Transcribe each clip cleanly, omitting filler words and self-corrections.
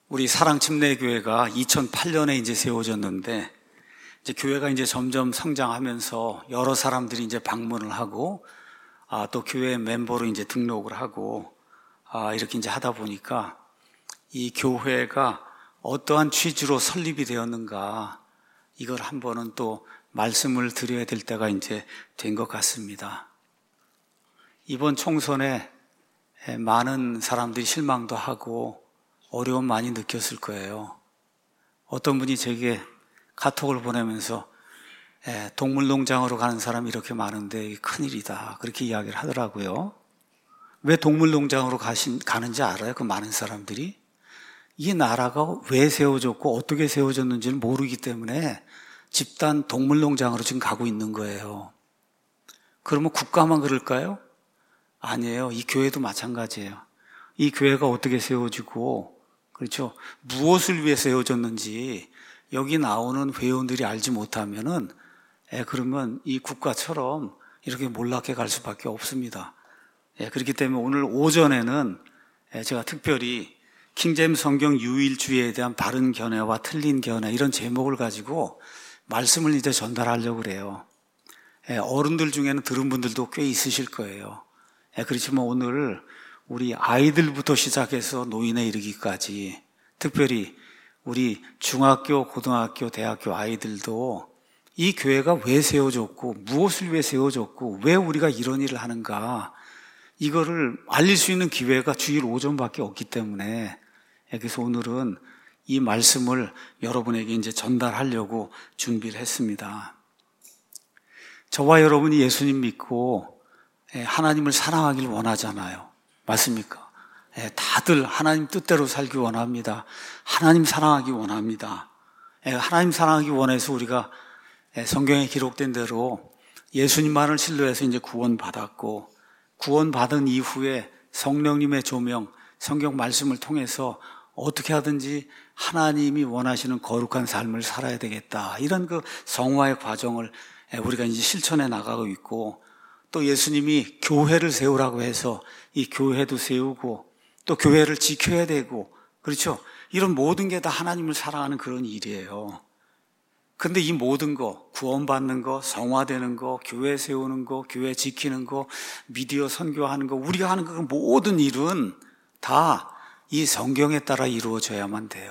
우리 사랑침례교회가 2008년에 이제 세워졌는데, 이제 교회가 이제 점점 성장하면서 여러 사람들이 이제 방문을 하고, 또 교회 멤버로 이제 등록을 하고, 이렇게 이제 하다 보니까 이 교회가 어떠한 취지로 설립이 되었는가, 이걸 한번은 또 말씀을 드려야 될 때가 이제 된 것 같습니다. 이번 총선에 많은 사람들이 실망도 하고 어려움 많이 느꼈을 거예요. 어떤 분이 제게 카톡을 보내면서 동물농장으로 가는 사람이 이렇게 많은데 큰일이다, 그렇게 이야기를 하더라고요. 왜 동물농장으로 가는지 알아요? 그 많은 사람들이? 이 나라가 왜 세워졌고 어떻게 세워졌는지를 모르기 때문에 집단 동물농장으로 지금 가고 있는 거예요. 그러면 국가만 그럴까요? 아니에요. 이 교회도 마찬가지예요. 이 교회가 어떻게 세워지고, 그렇죠, 무엇을 위해 세워졌는지 여기 나오는 회원들이 알지 못하면은 그러면 이 국가처럼 이렇게 몰락해 갈 수밖에 없습니다. 그렇기 때문에 오늘 오전에는 제가 특별히 킹제임스 성경 유일주의에 대한 바른 견해와 틀린 견해, 이런 제목을 가지고 말씀을 이제 전달하려고 그래요. 어른들 중에는 들은 분들도 꽤 있으실 거예요. 그렇지만 오늘 우리 아이들부터 시작해서 노인에 이르기까지, 특별히 우리 중학교, 고등학교, 대학교 아이들도 이 교회가 왜 세워졌고 무엇을 위해 세워졌고 왜 우리가 이런 일을 하는가, 이거를 알릴 수 있는 기회가 주일 오전밖에 없기 때문에, 그래서 오늘은 이 말씀을 여러분에게 이제 전달하려고 준비를 했습니다. 저와 여러분이 예수님 믿고 하나님을 사랑하길 원하잖아요. 맞습니까? 다들 하나님 뜻대로 살기 원합니다. 하나님 사랑하기 원합니다. 하나님 사랑하기 원해서 우리가 성경에 기록된 대로 예수님만을 신뢰해서 이제 구원받았고, 구원받은 이후에 성령님의 조명, 성경 말씀을 통해서 어떻게 하든지 하나님이 원하시는 거룩한 삶을 살아야 되겠다, 이런 그 성화의 과정을 우리가 이제 실천해 나가고 있고, 또 예수님이 교회를 세우라고 해서 이 교회도 세우고 또 교회를 지켜야 되고, 그렇죠? 이런 모든 게 다 하나님을 사랑하는 그런 일이에요. 근데 이 모든 거, 구원받는 거, 성화되는 거, 교회 세우는 거, 교회 지키는 거, 미디어 선교하는 거, 우리가 하는 그 모든 일은 다 이 성경에 따라 이루어져야만 돼요.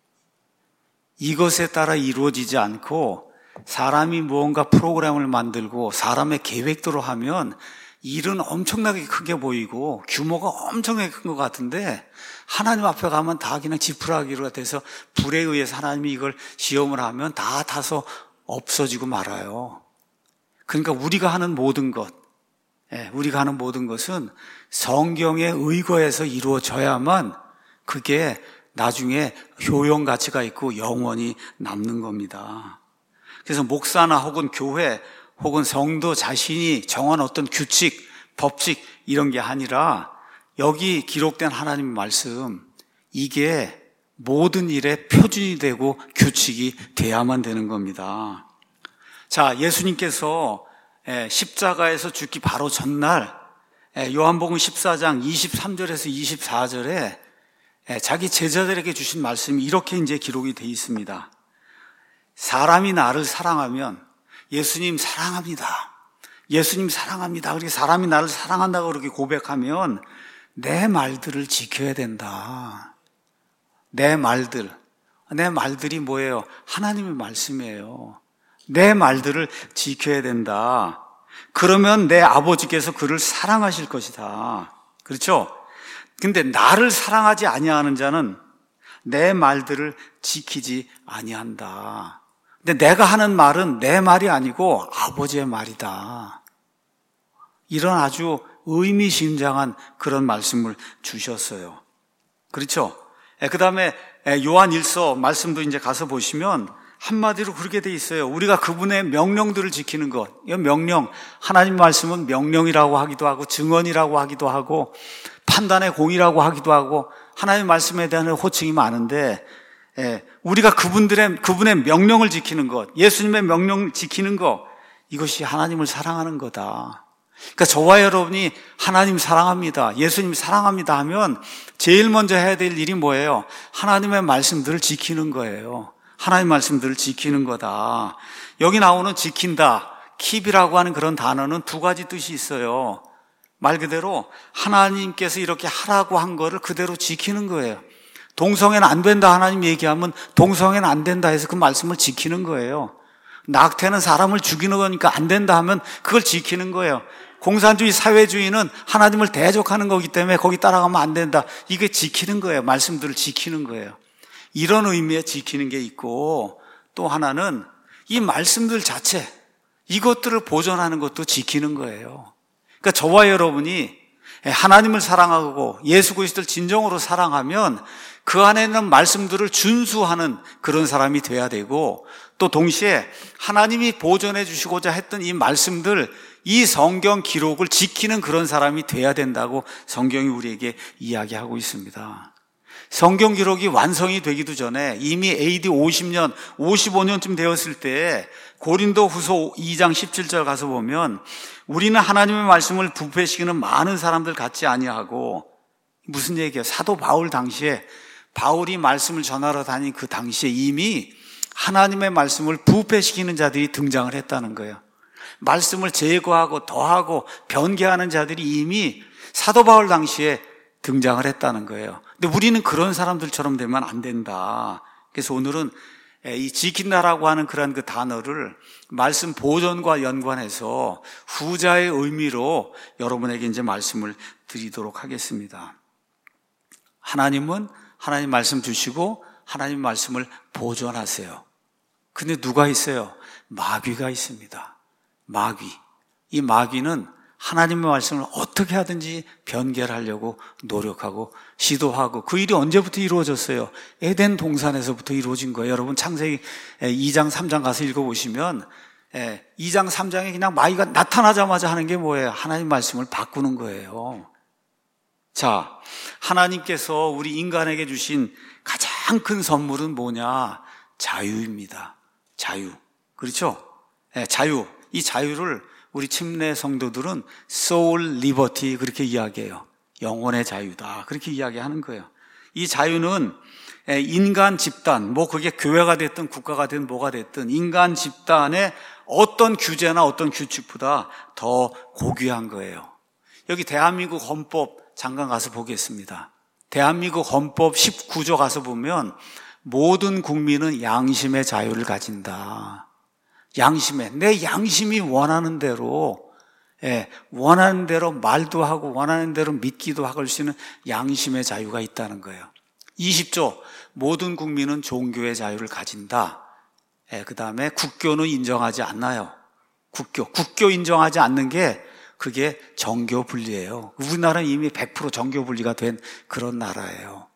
이것에 따라 이루어지지 않고 사람이 무언가 프로그램을 만들고 사람의 계획대로 하면 일은 엄청나게 크게 보이고 규모가 엄청나게 큰 것 같은데, 하나님 앞에 가면 다 그냥 지푸라기로 돼서 불에 의해서 하나님이 이걸 시험을 하면 다 타서 없어지고 말아요. 그러니까 우리가 하는 모든 것은 성경에 의거해서 이루어져야만 그게 나중에 효용 가치가 있고 영원히 남는 겁니다. 그래서 목사나 혹은 교회 혹은 성도 자신이 정한 어떤 규칙, 법칙, 이런 게 아니라 여기 기록된 하나님의 말씀, 이게 모든 일의 표준이 되고 규칙이 돼야만 되는 겁니다. 자, 예수님께서 십자가에서 죽기 바로 전날 요한복음 14장 23절에서 24절에 자기 제자들에게 주신 말씀이 이렇게 이제 기록이 되어 있습니다. 사람이 나를 사랑하면, 예수님 사랑합니다, 예수님 사랑합니다, 그렇게 사람이 나를 사랑한다고 그렇게 고백하면 내 말들을 지켜야 된다. 내 말들이 뭐예요? 하나님의 말씀이에요. 내 말들을 지켜야 된다. 그러면 내 아버지께서 그를 사랑하실 것이다. 그렇죠? 근데 나를 사랑하지 아니하는 자는 내 말들을 지키지 아니한다. 근데 내가 하는 말은 내 말이 아니고 아버지의 말이다. 이런 아주 의미심장한 그런 말씀을 주셨어요. 그렇죠? 그 다음에 요한 1서 말씀도 이제 가서 보시면 한마디로 그렇게 돼 있어요. 우리가 그분의 명령들을 지키는 것. 이 명령, 하나님 말씀은 명령이라고 하기도 하고 증언이라고 하기도 하고 판단의 공이라고 하기도 하고 하나님 말씀에 대한 호칭이 많은데, 우리가 그분의 명령을 지키는 것, 예수님의 명령 지키는 것, 이것이 하나님을 사랑하는 거다. 그러니까 저와 여러분이 하나님 사랑합니다, 예수님 사랑합니다 하면 제일 먼저 해야 될 일이 뭐예요? 하나님의 말씀들을 지키는 거예요. 하나님 말씀들을 지키는 거다. 여기 나오는 지킨다, 킵이라고 하는 그런 단어는 두 가지 뜻이 있어요. 말 그대로 하나님께서 이렇게 하라고 한 거를 그대로 지키는 거예요. 동성애는 안 된다 하나님 얘기하면 동성애는 안 된다 해서 그 말씀을 지키는 거예요. 낙태는 사람을 죽이는 거니까 안 된다 하면 그걸 지키는 거예요. 공산주의 사회주의는 하나님을 대적하는 거기 때문에 거기 따라가면 안 된다. 이게 지키는 거예요. 말씀들을 지키는 거예요. 이런 의미에 지키는 게 있고, 또 하나는 이 말씀들 자체, 이것들을 보존하는 것도 지키는 거예요. 그러니까 저와 여러분이 하나님을 사랑하고 예수 그리스도를 진정으로 사랑하면 그 안에 있는 말씀들을 준수하는 그런 사람이 돼야 되고, 또 동시에 하나님이 보존해 주시고자 했던 이 말씀들, 이 성경 기록을 지키는 그런 사람이 돼야 된다고 성경이 우리에게 이야기하고 있습니다. 성경 기록이 완성이 되기도 전에 이미 AD 50년, 55년쯤 되었을 때 고린도 후서 2장 17절 가서 보면 우리는 하나님의 말씀을 부패시키는 많은 사람들 같지 아니하고, 무슨 얘기예요? 사도 바울 당시에 바울이 말씀을 전하러 다닌 그 당시에 이미 하나님의 말씀을 부패시키는 자들이 등장을 했다는 거예요. 말씀을 제거하고 더하고 변개하는 자들이 이미 사도 바울 당시에 등장을 했다는 거예요. 근데 우리는 그런 사람들처럼 되면 안 된다. 그래서 오늘은 이 지킨다라고 하는 그런 그 단어를 말씀 보존과 연관해서 후자의 의미로 여러분에게 이제 말씀을 드리도록 하겠습니다. 하나님은 하나님 말씀 주시고 하나님 말씀을 보존하세요. 근데 누가 있어요? 마귀가 있습니다. 마귀. 이 마귀는 하나님의 말씀을 어떻게 하든지 변개를 하려고 노력하고 시도하고, 그 일이 언제부터 이루어졌어요? 에덴 동산에서부터 이루어진 거예요. 여러분 창세기 2장 3장 가서 읽어보시면 2장 3장에 그냥 마귀가 나타나자마자 하는 게 뭐예요? 하나님 말씀을 바꾸는 거예요. 자, 하나님께서 우리 인간에게 주신 가장 큰 선물은 뭐냐? 자유입니다. 자유. 그렇죠? 자유. 이 자유를 우리 침례 성도들은 soul liberty 그렇게 이야기해요. 영혼의 자유다. 그렇게 이야기하는 거예요. 이 자유는 인간 집단, 뭐 그게 교회가 됐든 국가가 됐든 뭐가 됐든 인간 집단의 어떤 규제나 어떤 규칙보다 더 고귀한 거예요. 여기 대한민국 헌법 잠깐 가서 보겠습니다. 대한민국 헌법 19조 가서 보면 모든 국민은 양심의 자유를 가진다. 양심에, 내 양심이 원하는 대로, 원하는 대로 말도 하고 원하는 대로 믿기도 하고 할 수 있는 양심의 자유가 있다는 거예요. 20조, 모든 국민은 종교의 자유를 가진다. 그 다음에 국교는 인정하지 않나요? 국교 인정하지 않는 게 그게 정교 분리예요. 우리나라는 이미 100% 정교 분리가 된 그런 나라예요.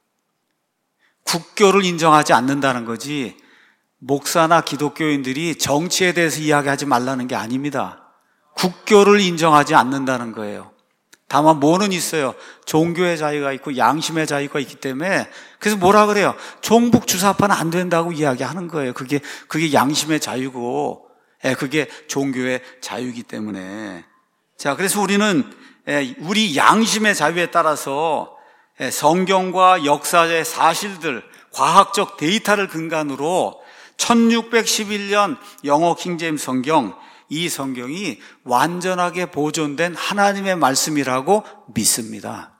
국교를 인정하지 않는다는 거지, 목사나 기독교인들이 정치에 대해서 이야기하지 말라는 게 아닙니다. 국교를 인정하지 않는다는 거예요. 다만 뭐는 있어요? 종교의 자유가 있고 양심의 자유가 있기 때문에, 그래서 뭐라 그래요? 종북 주사파는 안 된다고 이야기하는 거예요. 그게 양심의 자유고, 그게 종교의 자유이기 때문에. 자, 그래서 우리는 우리 양심의 자유에 따라서 성경과 역사의 사실들, 과학적 데이터를 근간으로 1611년 영어 킹제임스 성경, 이 성경이 완전하게 보존된 하나님의 말씀이라고 믿습니다.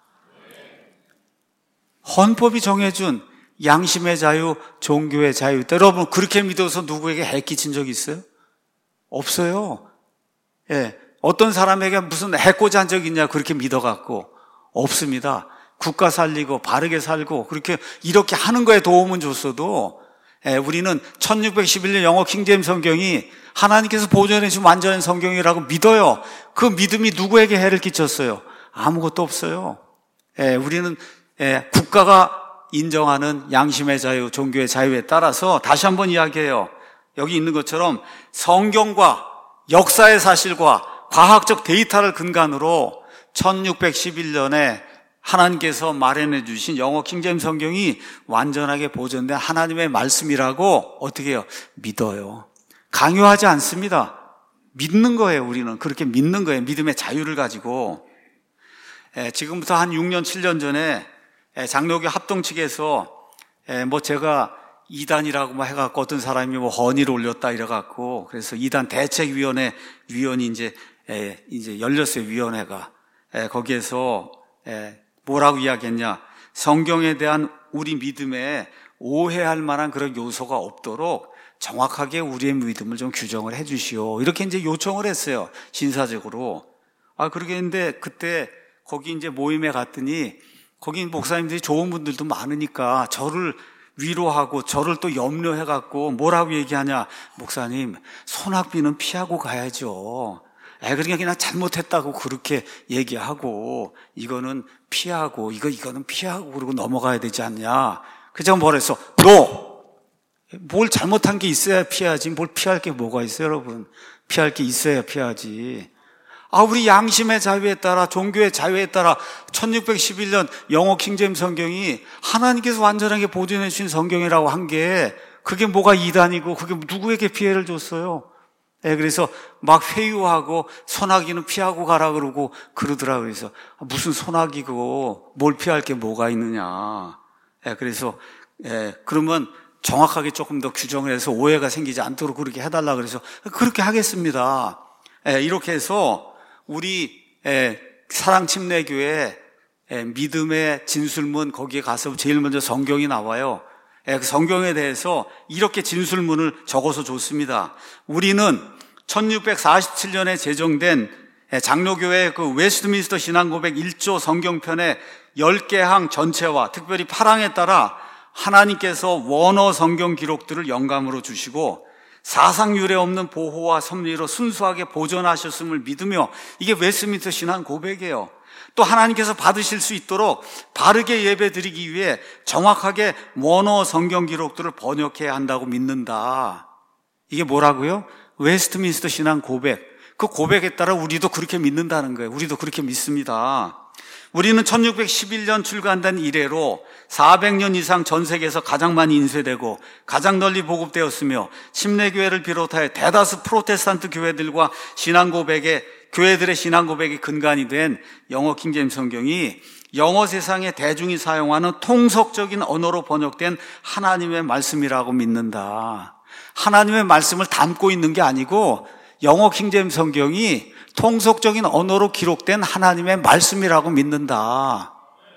헌법이 정해준 양심의 자유, 종교의 자유, 여러분 그렇게 믿어서 누구에게 해 끼친 적 있어요? 없어요. 어떤 사람에게 무슨 해코지 한 적 있냐 그렇게 믿어갖고 없습니다. 국가 살리고 바르게 살고 그렇게 이렇게 하는 거에 도움은 줬어도 우리는 1611년 영어 킹제임스 성경이 하나님께서 보존해 주신 완전한 성경이라고 믿어요. 그 믿음이 누구에게 해를 끼쳤어요? 아무것도 없어요. 우리는 국가가 인정하는 양심의 자유, 종교의 자유에 따라서 다시 한번 이야기해요. 여기 있는 것처럼 성경과 역사의 사실과 과학적 데이터를 근간으로 1611년에 하나님께서 마련해 주신 영어 킹제임스 성경이 완전하게 보존된 하나님의 말씀이라고 어떻게 해요? 믿어요. 강요하지 않습니다. 믿는 거예요. 우리는 그렇게 믿는 거예요. 믿음의 자유를 가지고. 지금부터 한 6년, 7년 전에 장로교 합동 측에서 제가 이단이라고 해갖고 어떤 사람이 헌의를 올렸다 이래갖고 그래서 이단 대책위원회 위원이 이제 열렸어요. 위원회가. 거기에서 뭐라고 이야기했냐. 성경에 대한 우리 믿음에 오해할 만한 그런 요소가 없도록 정확하게 우리의 믿음을 좀 규정을 해 주시오. 이렇게 이제 요청을 했어요. 신사적으로. 그렇게 했는데 그때 거기 이제 모임에 갔더니 거기 목사님들이 좋은 분들도 많으니까 저를 위로하고 저를 또 염려해갖고 뭐라고 얘기하냐. 목사님, 손학비는 피하고 가야죠. 그러니까 그냥 잘못했다고 그렇게 얘기하고 이거는 피하고 이거는 피하고 그러고 넘어가야 되지 않냐. 그래서 제가 뭐라 했어? 뭘 잘못한 게 있어야 피하지. 뭘 피할 게 뭐가 있어요, 여러분? 피할 게 있어야 피하지. 우리 양심의 자유에 따라, 종교의 자유에 따라 1611년 영어 킹제임스 성경이 하나님께서 완전하게 보존해 주신 성경이라고 한 게 그게 뭐가 이단이고 그게 누구에게 피해를 줬어요? 그래서 막 회유하고 소나기는 피하고 가라 그러고 그러더라고요. 그래서 무슨 소나기고 뭘 피할 게 뭐가 있느냐. 그래서 그러면 정확하게 조금 더 규정을 해서 오해가 생기지 않도록 그렇게 해달라 그래서 그렇게 하겠습니다. 이렇게 해서 우리 사랑침례교회 믿음의 진술문 거기에 가서 제일 먼저 성경이 나와요. 그 성경에 대해서 이렇게 진술문을 적어서 줬습니다. 우리는 1647년에 제정된 장로교회 그 웨스트민스터 신앙고백 1조 성경편의 10개 항 전체와 특별히 8항에 따라 하나님께서 원어 성경 기록들을 영감으로 주시고 사상 유례 없는 보호와 섭리로 순수하게 보존하셨음을 믿으며 이게 웨스트민스터 신앙 고백이에요. 또 하나님께서 받으실 수 있도록 바르게 예배드리기 위해 정확하게 원어 성경 기록들을 번역해야 한다고 믿는다. 이게 뭐라고요? 웨스트민스터 신앙 고백. 그 고백에 따라 우리도 그렇게 믿는다는 거예요. 우리도 그렇게 믿습니다. 우리는 1611년 출간된 이래로 400년 이상 전 세계에서 가장 많이 인쇄되고 가장 널리 보급되었으며 침례교회를 비롯하여 대다수 프로테스탄트 교회들과 교회들의 신앙 고백의 근간이 된 영어 킹제임스 성경이 영어 세상의 대중이 사용하는 통속적인 언어로 번역된 하나님의 말씀이라고 믿는다. 하나님의 말씀을 담고 있는 게 아니고 영어 킹제임스 성경이 통속적인 언어로 기록된 하나님의 말씀이라고 믿는다.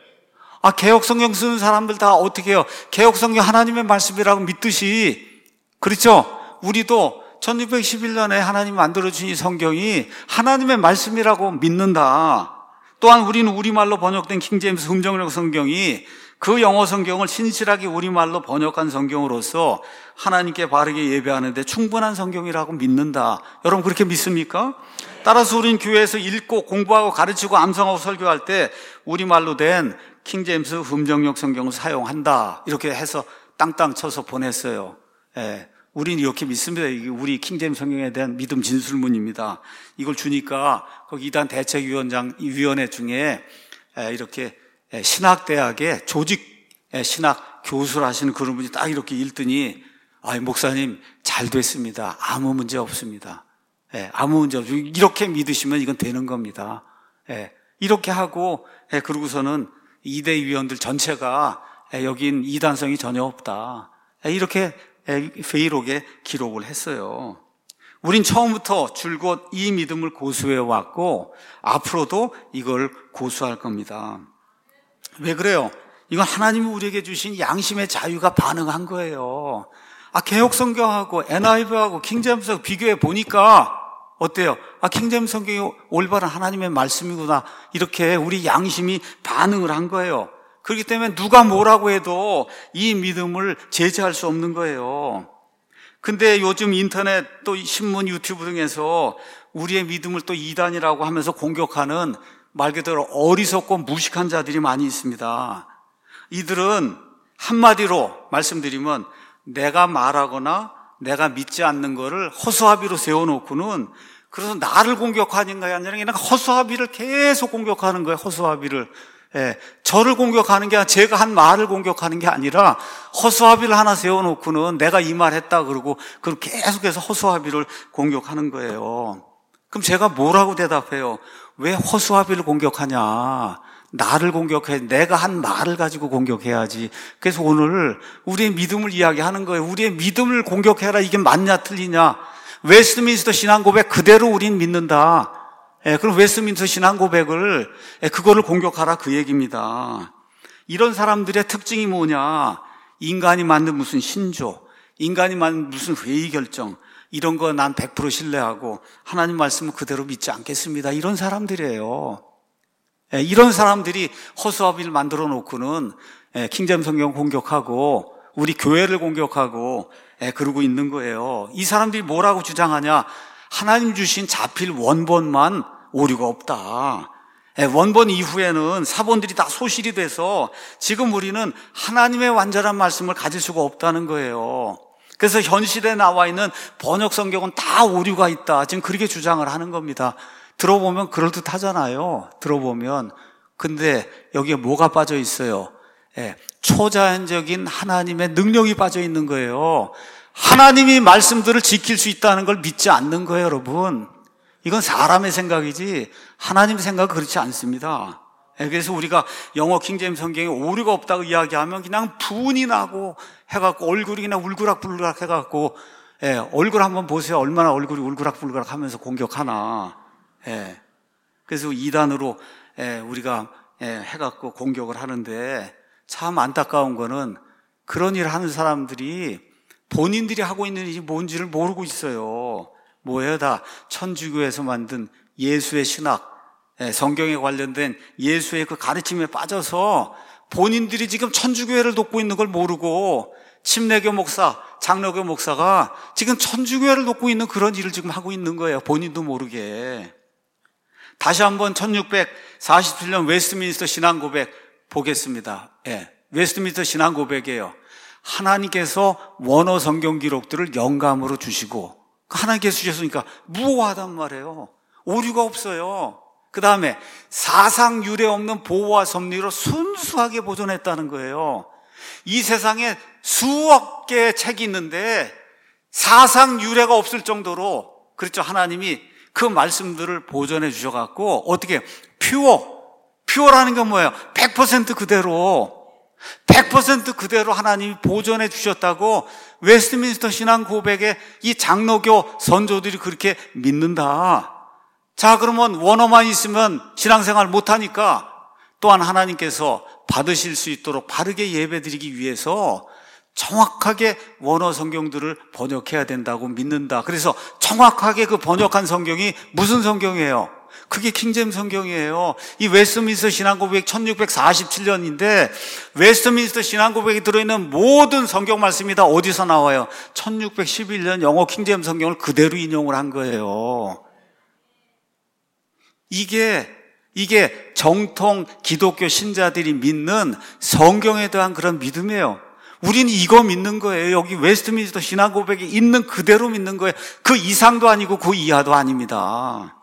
개혁성경 쓰는 사람들 다 어떻게 해요? 개혁성경 하나님의 말씀이라고 믿듯이, 그렇죠? 우리도 1611년에 하나님이 만들어주신 이 성경이 하나님의 말씀이라고 믿는다. 또한 우리는 우리말로 번역된 킹제임스 음정역 성경이 그 영어 성경을 신실하게 우리말로 번역한 성경으로서 하나님께 바르게 예배하는 데 충분한 성경이라고 믿는다. 여러분 그렇게 믿습니까? 따라서 우리는 교회에서 읽고 공부하고 가르치고 암송하고 설교할 때 우리말로 된 킹제임스 음정역 성경을 사용한다. 이렇게 해서 땅땅 쳐서 보냈어요. 우리는 이렇게 믿습니다. 이게 우리 킹제임스 성경에 대한 믿음 진술문입니다. 이걸 주니까 거기 이단 대책위원회 중에 이렇게 신학대학의 조직 신학 교수를 하시는 그런 분이 딱 이렇게 읽더니 목사님 잘 됐습니다. 아무 문제 없습니다. 아무 문제 없어요. 이렇게 믿으시면 이건 되는 겁니다. 이렇게 하고 그러고서는 이대 위원들 전체가 여긴 이단성이 전혀 없다. 이렇게 회의록에 기록을 했어요. 우린 처음부터 줄곧 이 믿음을 고수해 왔고 앞으로도 이걸 고수할 겁니다. 왜 그래요? 이건 하나님이 우리에게 주신 양심의 자유가 반응한 거예요. 개혁성경하고 NIV하고 킹제임스하고 비교해 보니까 어때요? 킹제임스 성경이 올바른 하나님의 말씀이구나. 이렇게 우리 양심이 반응을 한 거예요. 그렇기 때문에 누가 뭐라고 해도 이 믿음을 제재할 수 없는 거예요. 근데 요즘 인터넷 또 신문 유튜브 등에서 우리의 믿음을 또 이단이라고 하면서 공격하는 말 그대로 어리석고 무식한 자들이 많이 있습니다. 이들은 한마디로 말씀드리면 내가 말하거나 내가 믿지 않는 거를 허수아비로 세워놓고는 그래서 나를 공격하는 게 아니라 그냥 허수아비를 계속 공격하는 거예요. 허수아비를. 저를 공격하는 게 아니라 제가 한 말을 공격하는 게 아니라 허수아비를 하나 세워놓고는 내가 이 말 했다 그러고 그럼 계속해서 허수아비를 공격하는 거예요. 그럼 제가 뭐라고 대답해요? 왜 허수아비를 공격하냐? 나를 공격해. 내가 한 말을 가지고 공격해야지. 그래서 오늘 우리의 믿음을 이야기하는 거예요. 우리의 믿음을 공격해라. 이게 맞냐 틀리냐? 웨스트민스터 신앙 고백 그대로 우린 믿는다. 그럼 웨스트민스터 신앙 고백을 그거를 공격하라 그 얘기입니다. 이런 사람들의 특징이 뭐냐? 인간이 만든 무슨 신조, 인간이 만든 무슨 회의 결정 이런 거 난 100% 신뢰하고 하나님 말씀을 그대로 믿지 않겠습니다. 이런 사람들이에요. 이런 사람들이 허수아비를 만들어 놓고는 킹잼 성경 공격하고 우리 교회를 공격하고 그러고 있는 거예요. 이 사람들이 뭐라고 주장하냐? 하나님 주신 자필 원본만 오류가 없다. 원본 이후에는 사본들이 다 소실이 돼서 지금 우리는 하나님의 완전한 말씀을 가질 수가 없다는 거예요. 그래서 현 시대에 나와 있는 번역 성경은 다 오류가 있다. 지금 그렇게 주장을 하는 겁니다. 들어보면 그럴듯하잖아요. 들어보면. 근데 여기에 뭐가 빠져 있어요? 초자연적인 하나님의 능력이 빠져 있는 거예요. 하나님이 말씀들을 지킬 수 있다는 걸 믿지 않는 거예요, 여러분. 이건 사람의 생각이지 하나님의 생각은 그렇지 않습니다. 그래서 우리가 영어 킹제임스 성경에 오류가 없다고 이야기하면 그냥 분이 나고 해갖고 얼굴이 그냥 울그락불그락 해갖고 얼굴 한번 보세요. 얼마나 얼굴이 울그락불그락 하면서 공격하나. 그래서 2단으로 우리가 해갖고 공격을 하는데 참 안타까운 거는 그런 일을 하는 사람들이 본인들이 하고 있는 일이 뭔지를 모르고 있어요. 뭐예요? 다 천주교에서 만든 예수의 신학, 성경에 관련된 예수의 그 가르침에 빠져서 본인들이 지금 천주교회를 돕고 있는 걸 모르고 침례교 목사, 장로교 목사가 지금 천주교회를 돕고 있는 그런 일을 지금 하고 있는 거예요. 본인도 모르게. 다시 한번 1647년 웨스트민스터 신앙 고백 보겠습니다. 웨스트민스터 신앙 고백이에요. 하나님께서 원어 성경 기록들을 영감으로 주시고 하나님께서 주셨으니까 무오하단 말이에요. 오류가 없어요. 그 다음에 사상 유례 없는 보호와 섭리로 순수하게 보존했다는 거예요. 이 세상에 수억 개의 책이 있는데 사상 유례가 없을 정도로 그렇죠. 하나님이 그 말씀들을 보존해 주셔갖고 어떻게 퓨어라는 게 뭐예요? 100% 그대로 100% 그대로 하나님이 보존해 주셨다고 웨스트민스터 신앙 고백에 이 장로교 선조들이 그렇게 믿는다. 자, 그러면 원어만 있으면 신앙생활 못하니까 또한 하나님께서 받으실 수 있도록 바르게 예배드리기 위해서 정확하게 원어 성경들을 번역해야 된다고 믿는다. 그래서 정확하게 그 번역한 성경이 무슨 성경이에요? 그게 킹제임 성경이에요. 이 웨스트민스터 신앙고백 1647년인데 웨스트민스터 신앙고백에 들어있는 모든 성경 말씀이 다 어디서 나와요? 1611년 영어 킹제임 성경을 그대로 인용을 한 거예요. 이게 정통 기독교 신자들이 믿는 성경에 대한 그런 믿음이에요. 우리는 이거 믿는 거예요. 여기 웨스트민스터 신앙 고백에 있는 그대로 믿는 거예요. 그 이상도 아니고 그 이하도 아닙니다.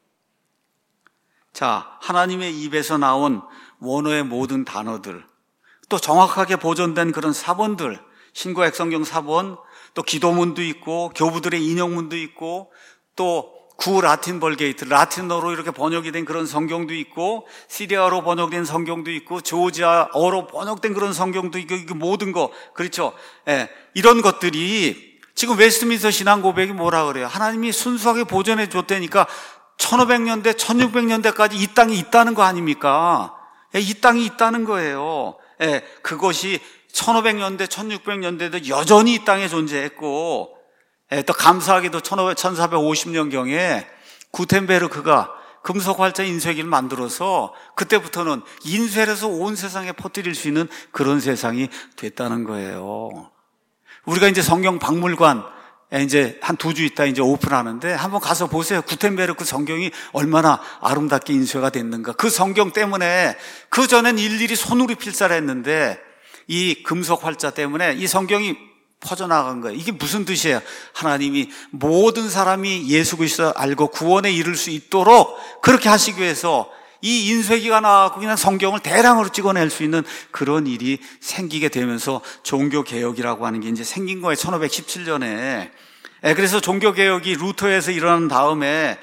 자, 하나님의 입에서 나온 원어의 모든 단어들, 또 정확하게 보존된 그런 사본들, 신구약 성경 사본, 또 기도문도 있고 교부들의 인용문도 있고 또 구 라틴 벌게이트, 라틴어로 이렇게 번역이 된 그런 성경도 있고 시리아어로 번역된 성경도 있고 조지아어로 번역된 그런 성경도 있고 이게 모든 거 그렇죠? 이런 것들이 지금 웨스트민스터 신앙 고백이 뭐라 그래요? 하나님이 순수하게 보존해 줬다니까 1500년대, 1600년대까지 이 땅이 있다는 거 아닙니까? 이 땅이 있다는 거예요. 그것이 1500년대, 1600년대도 여전히 이 땅에 존재했고 또 감사하게도 1450년경에 구텐베르크가 금속 활자 인쇄기를 만들어서 그때부터는 인쇄해서 온 세상에 퍼뜨릴 수 있는 그런 세상이 됐다는 거예요. 우리가 이제 성경 박물관 이제 한 2주 있다 이제 오픈하는데 한번 가서 보세요. 구텐베르크 성경이 얼마나 아름답게 인쇄가 됐는가. 그 성경 때문에 그 전엔 일일이 손으로 필사를 했는데 이 금속 활자 때문에 이 성경이 퍼져나간 거예요. 이게 무슨 뜻이에요? 하나님이 모든 사람이 예수 그리스도를 알고 구원에 이를 수 있도록 그렇게 하시기 위해서 이 인쇄기가 나와서 그냥 성경을 대량으로 찍어낼 수 있는 그런 일이 생기게 되면서 종교개혁이라고 하는 게 이제 생긴 거예요. 1517년에. 그래서 종교개혁이 루터에서 일어난 다음에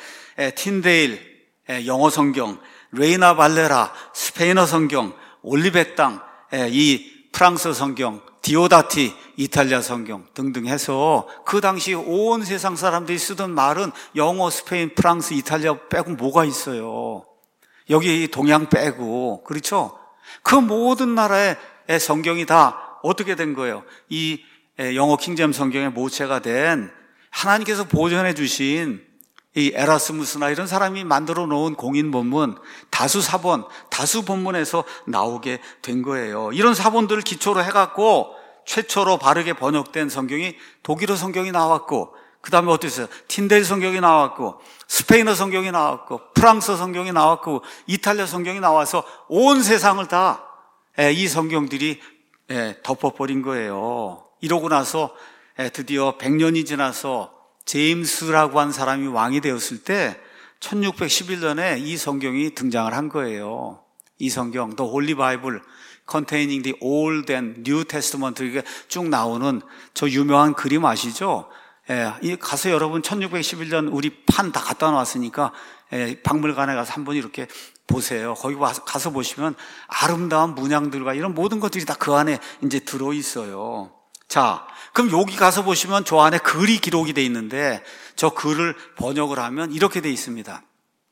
틴데일 영어 성경, 레이나 발레라 스페인어 성경, 올리백당 이 프랑스 성경, 디오다티 이탈리아 성경 등등 해서 그 당시 온 세상 사람들이 쓰던 말은 영어, 스페인, 프랑스, 이탈리아 빼고 뭐가 있어요. 여기 동양 빼고, 그렇죠? 그 모든 나라의 성경이 다 어떻게 된 거예요? 이 영어 킹제임스 성경의 모체가 된 하나님께서 보존해 주신 이 에라스무스나 이런 사람이 만들어 놓은 공인 본문, 다수 사본, 다수 본문에서 나오게 된 거예요. 이런 사본들을 기초로 해갖고 최초로 바르게 번역된 성경이 독일어 성경이 나왔고, 그 다음에 어땠어요? 틴데일 성경이 나왔고, 스페인어 성경이 나왔고, 프랑스 성경이 나왔고, 이탈리아 성경이 나와서 온 세상을 다 이 성경들이 덮어버린 거예요. 이러고 나서 드디어 100년이 지나서 제임스라고 한 사람이 왕이 되었을 때 1611년에 이 성경이 등장을 한 거예요. 이 성경, The Holy Bible containing the Old and New Testament, 이게 쭉 나오는 저 유명한 그림 아시죠? 가서 여러분 1611년 우리 판 다 갖다 놨으니까 박물관에 가서 한번 이렇게 보세요. 거기 가서 보시면 아름다운 문양들과 이런 모든 것들이 다 그 안에 이제 들어 있어요. 자, 그럼 여기 가서 보시면 저 안에 글이 기록이 돼 있는데 저 글을 번역을 하면 이렇게 돼 있습니다.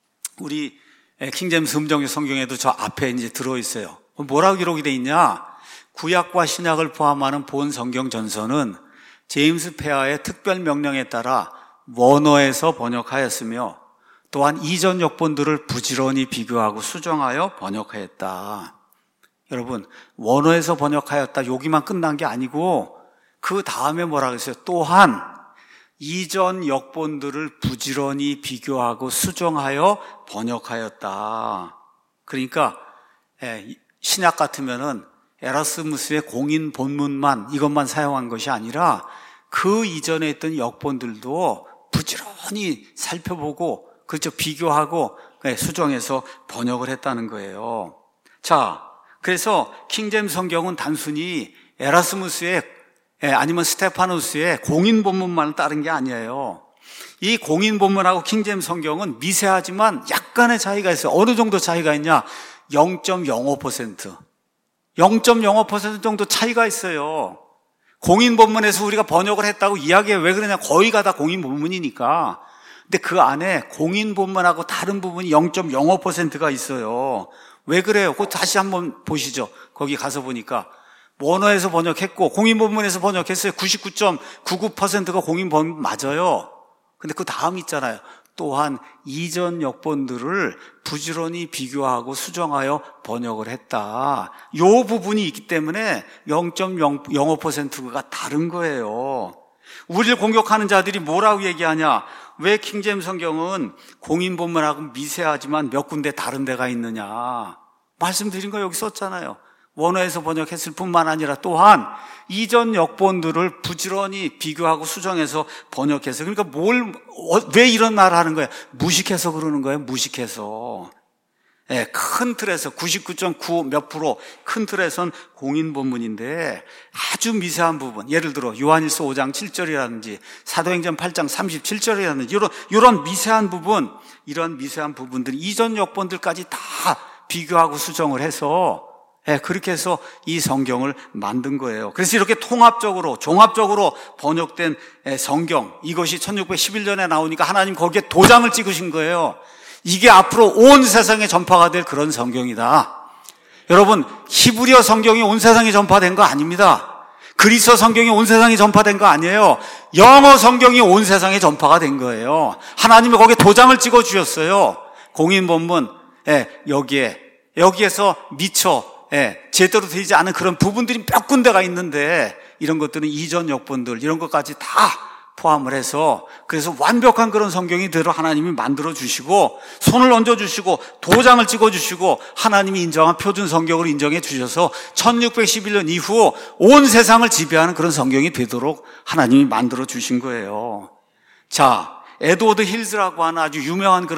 우리 킹제임스 음정의 성경에도 저 앞에 이제 들어 있어요. 뭐라고 기록이 돼 있냐? 구약과 신약을 포함하는 본 성경 전서는 제임스 페어의 특별 명령에 따라 원어에서 번역하였으며 또한 이전 역본들을 부지런히 비교하고 수정하여 번역하였다. 여러분, 원어에서 번역하였다 여기만 끝난 게 아니고 그 다음에 뭐라고 했어요? 또한 이전 역본들을 부지런히 비교하고 수정하여 번역하였다. 그러니까 신약 같으면은 에라스무스의 공인 본문만 이것만 사용한 것이 아니라 그 이전에 있던 역본들도 부지런히 살펴보고 그렇죠, 비교하고 수정해서 번역을 했다는 거예요. 자, 그래서 킹제임스 성경은 단순히 에라스무스의 아니면 스테파누스의 공인 본문만을 따른 게 아니에요. 이 공인 본문하고 킹제임스 성경은 미세하지만 약간의 차이가 있어요. 어느 정도 차이가 있냐? 0.05% 0.05% 정도 차이가 있어요. 공인 본문에서 우리가 번역을 했다고 이야기해. 왜 그러냐? 거의가 다 공인 본문이니까. 근데 그 안에 공인 본문하고 다른 부분이 0.05%가 있어요. 왜 그래요? 그거 다시 한번 보시죠. 거기 가서 보니까 원어에서 번역했고 공인 본문에서 번역했어요. 99.99%가 공인 본문 맞아요. 근데 그 다음 있잖아요. 또한 이전 역본들을 부지런히 비교하고 수정하여 번역을 했다. 요 부분이 있기 때문에 0.05%가 다른 거예요. 우리를 공격하는 자들이 뭐라고 얘기하냐? 왜 킹제임스 성경은 공인 본문하고 미세하지만 몇 군데 다른 데가 있느냐? 말씀드린 거 여기 썼잖아요. 원어에서 번역했을 뿐만 아니라 또한 이전 역본들을 부지런히 비교하고 수정해서 번역해서, 그러니까 왜 이런 말을 하는 거예요? 무식해서 그러는 거예요. 무식해서. 큰 틀에서 99.9 몇 프로 큰 틀에선 공인 본문인데 아주 미세한 부분, 예를 들어 요한일서 5장 7절이라든지 사도행전 8장 37절이라든지 이런 미세한 부분, 이런 미세한 부분들이 이전 역본들까지 다 비교하고 수정을 해서 그렇게 해서 이 성경을 만든 거예요. 그래서 이렇게 통합적으로 종합적으로 번역된 성경, 이것이 1611년에 나오니까 하나님 거기에 도장을 찍으신 거예요. 이게 앞으로 온 세상에 전파가 될 그런 성경이다. 여러분, 히브리어 성경이 온 세상에 전파된 거 아닙니다. 그리스어 성경이 온 세상에 전파된 거 아니에요. 영어 성경이 온 세상에 전파가 된 거예요. 하나님이 거기에 도장을 찍어 주셨어요. 공인 본문, 여기에서 미처 제대로 되지 않은 그런 부분들이 몇 군데가 있는데 이런 것들은 이전 역본들 이런 것까지 다 포함을 해서 그래서 완벽한 그런 성경이 되도록 하나님이 만들어 주시고 손을 얹어 주시고 도장을 찍어 주시고 하나님이 인정한 표준 성경을 인정해 주셔서 1611년 이후 온 세상을 지배하는 그런 성경이 되도록 하나님이 만들어 주신 거예요. 자, 에드워드 힐즈라고 하는 아주 유명한 그런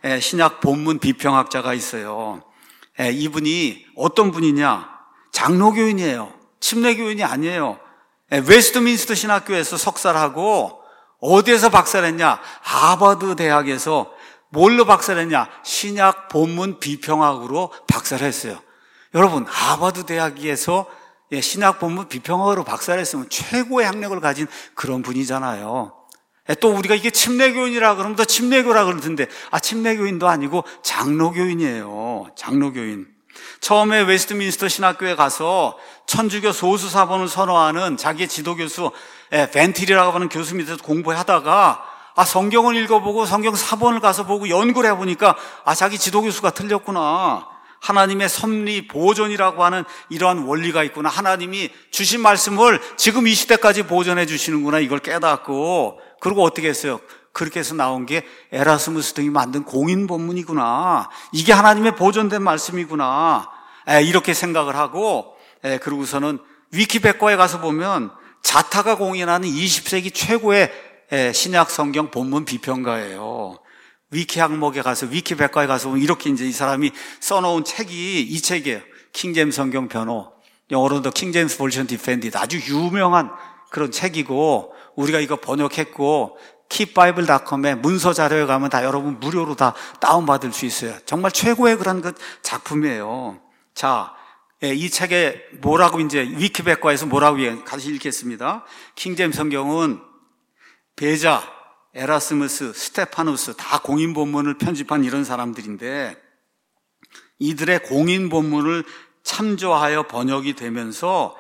신약 본문 비평학자가 있어요. 이분이 어떤 분이냐? 장로교인이에요. 침례교인이 아니에요. 웨스트민스터 신학교에서 석사를 하고 어디에서 박사를 했냐? 하버드 대학에서 뭘로 박사를 했냐? 신약 본문 비평학으로 박사를 했어요. 여러분, 하버드 대학에서 신약 본문 비평학으로 박사를 했으면 최고의 학력을 가진 그런 분이잖아요. 또 우리가 이게 침례교인이라 그러면 더 침례교라 그러던데, 침례교인도 아니고 장로교인이에요. 장로교인. 처음에 웨스트민스터 신학교에 가서 천주교 소수 사본을 선호하는 자기의 지도교수 벤틸이라고 하는 교수 밑에서 공부하다가 성경을 읽어보고 성경 사본을 가서 보고 연구를 해보니까 자기 지도교수가 틀렸구나. 하나님의 섭리 보존이라고 하는 이러한 원리가 있구나. 하나님이 주신 말씀을 지금 이 시대까지 보존해 주시는구나. 이걸 깨닫고, 그리고 어떻게 했어요? 그렇게 해서 나온 게 에라스무스 등이 만든 공인 본문이구나. 이게 하나님의 보존된 말씀이구나. 이렇게 생각을 하고, 그러고서는 위키백과에 가서 보면 자타가 공인하는 20세기 최고의 신약 성경 본문 비평가예요. 위키 항목에 가서, 위키백과에 가서 보면 이렇게 이제 이 사람이 써놓은 책이 이 책이에요. 킹제임스 성경 변호. 영어로는 킹제임스 버전 디펜디드. 아주 유명한 그런 책이고, 우리가 이거 번역했고, keepbible.com에 문서 자료에 가면 다 여러분 무료로 다 다운받을 수 있어요. 정말 최고의 그런 그 작품이에요. 자, 이 책에 뭐라고 이제 위키백과에서 뭐라고 같이 읽겠습니다. 킹제임스 성경은 베자, 에라스무스, 스테파누스 다 공인 본문을 편집한 이런 사람들인데, 이들의 공인 본문을 참조하여 번역이 되면서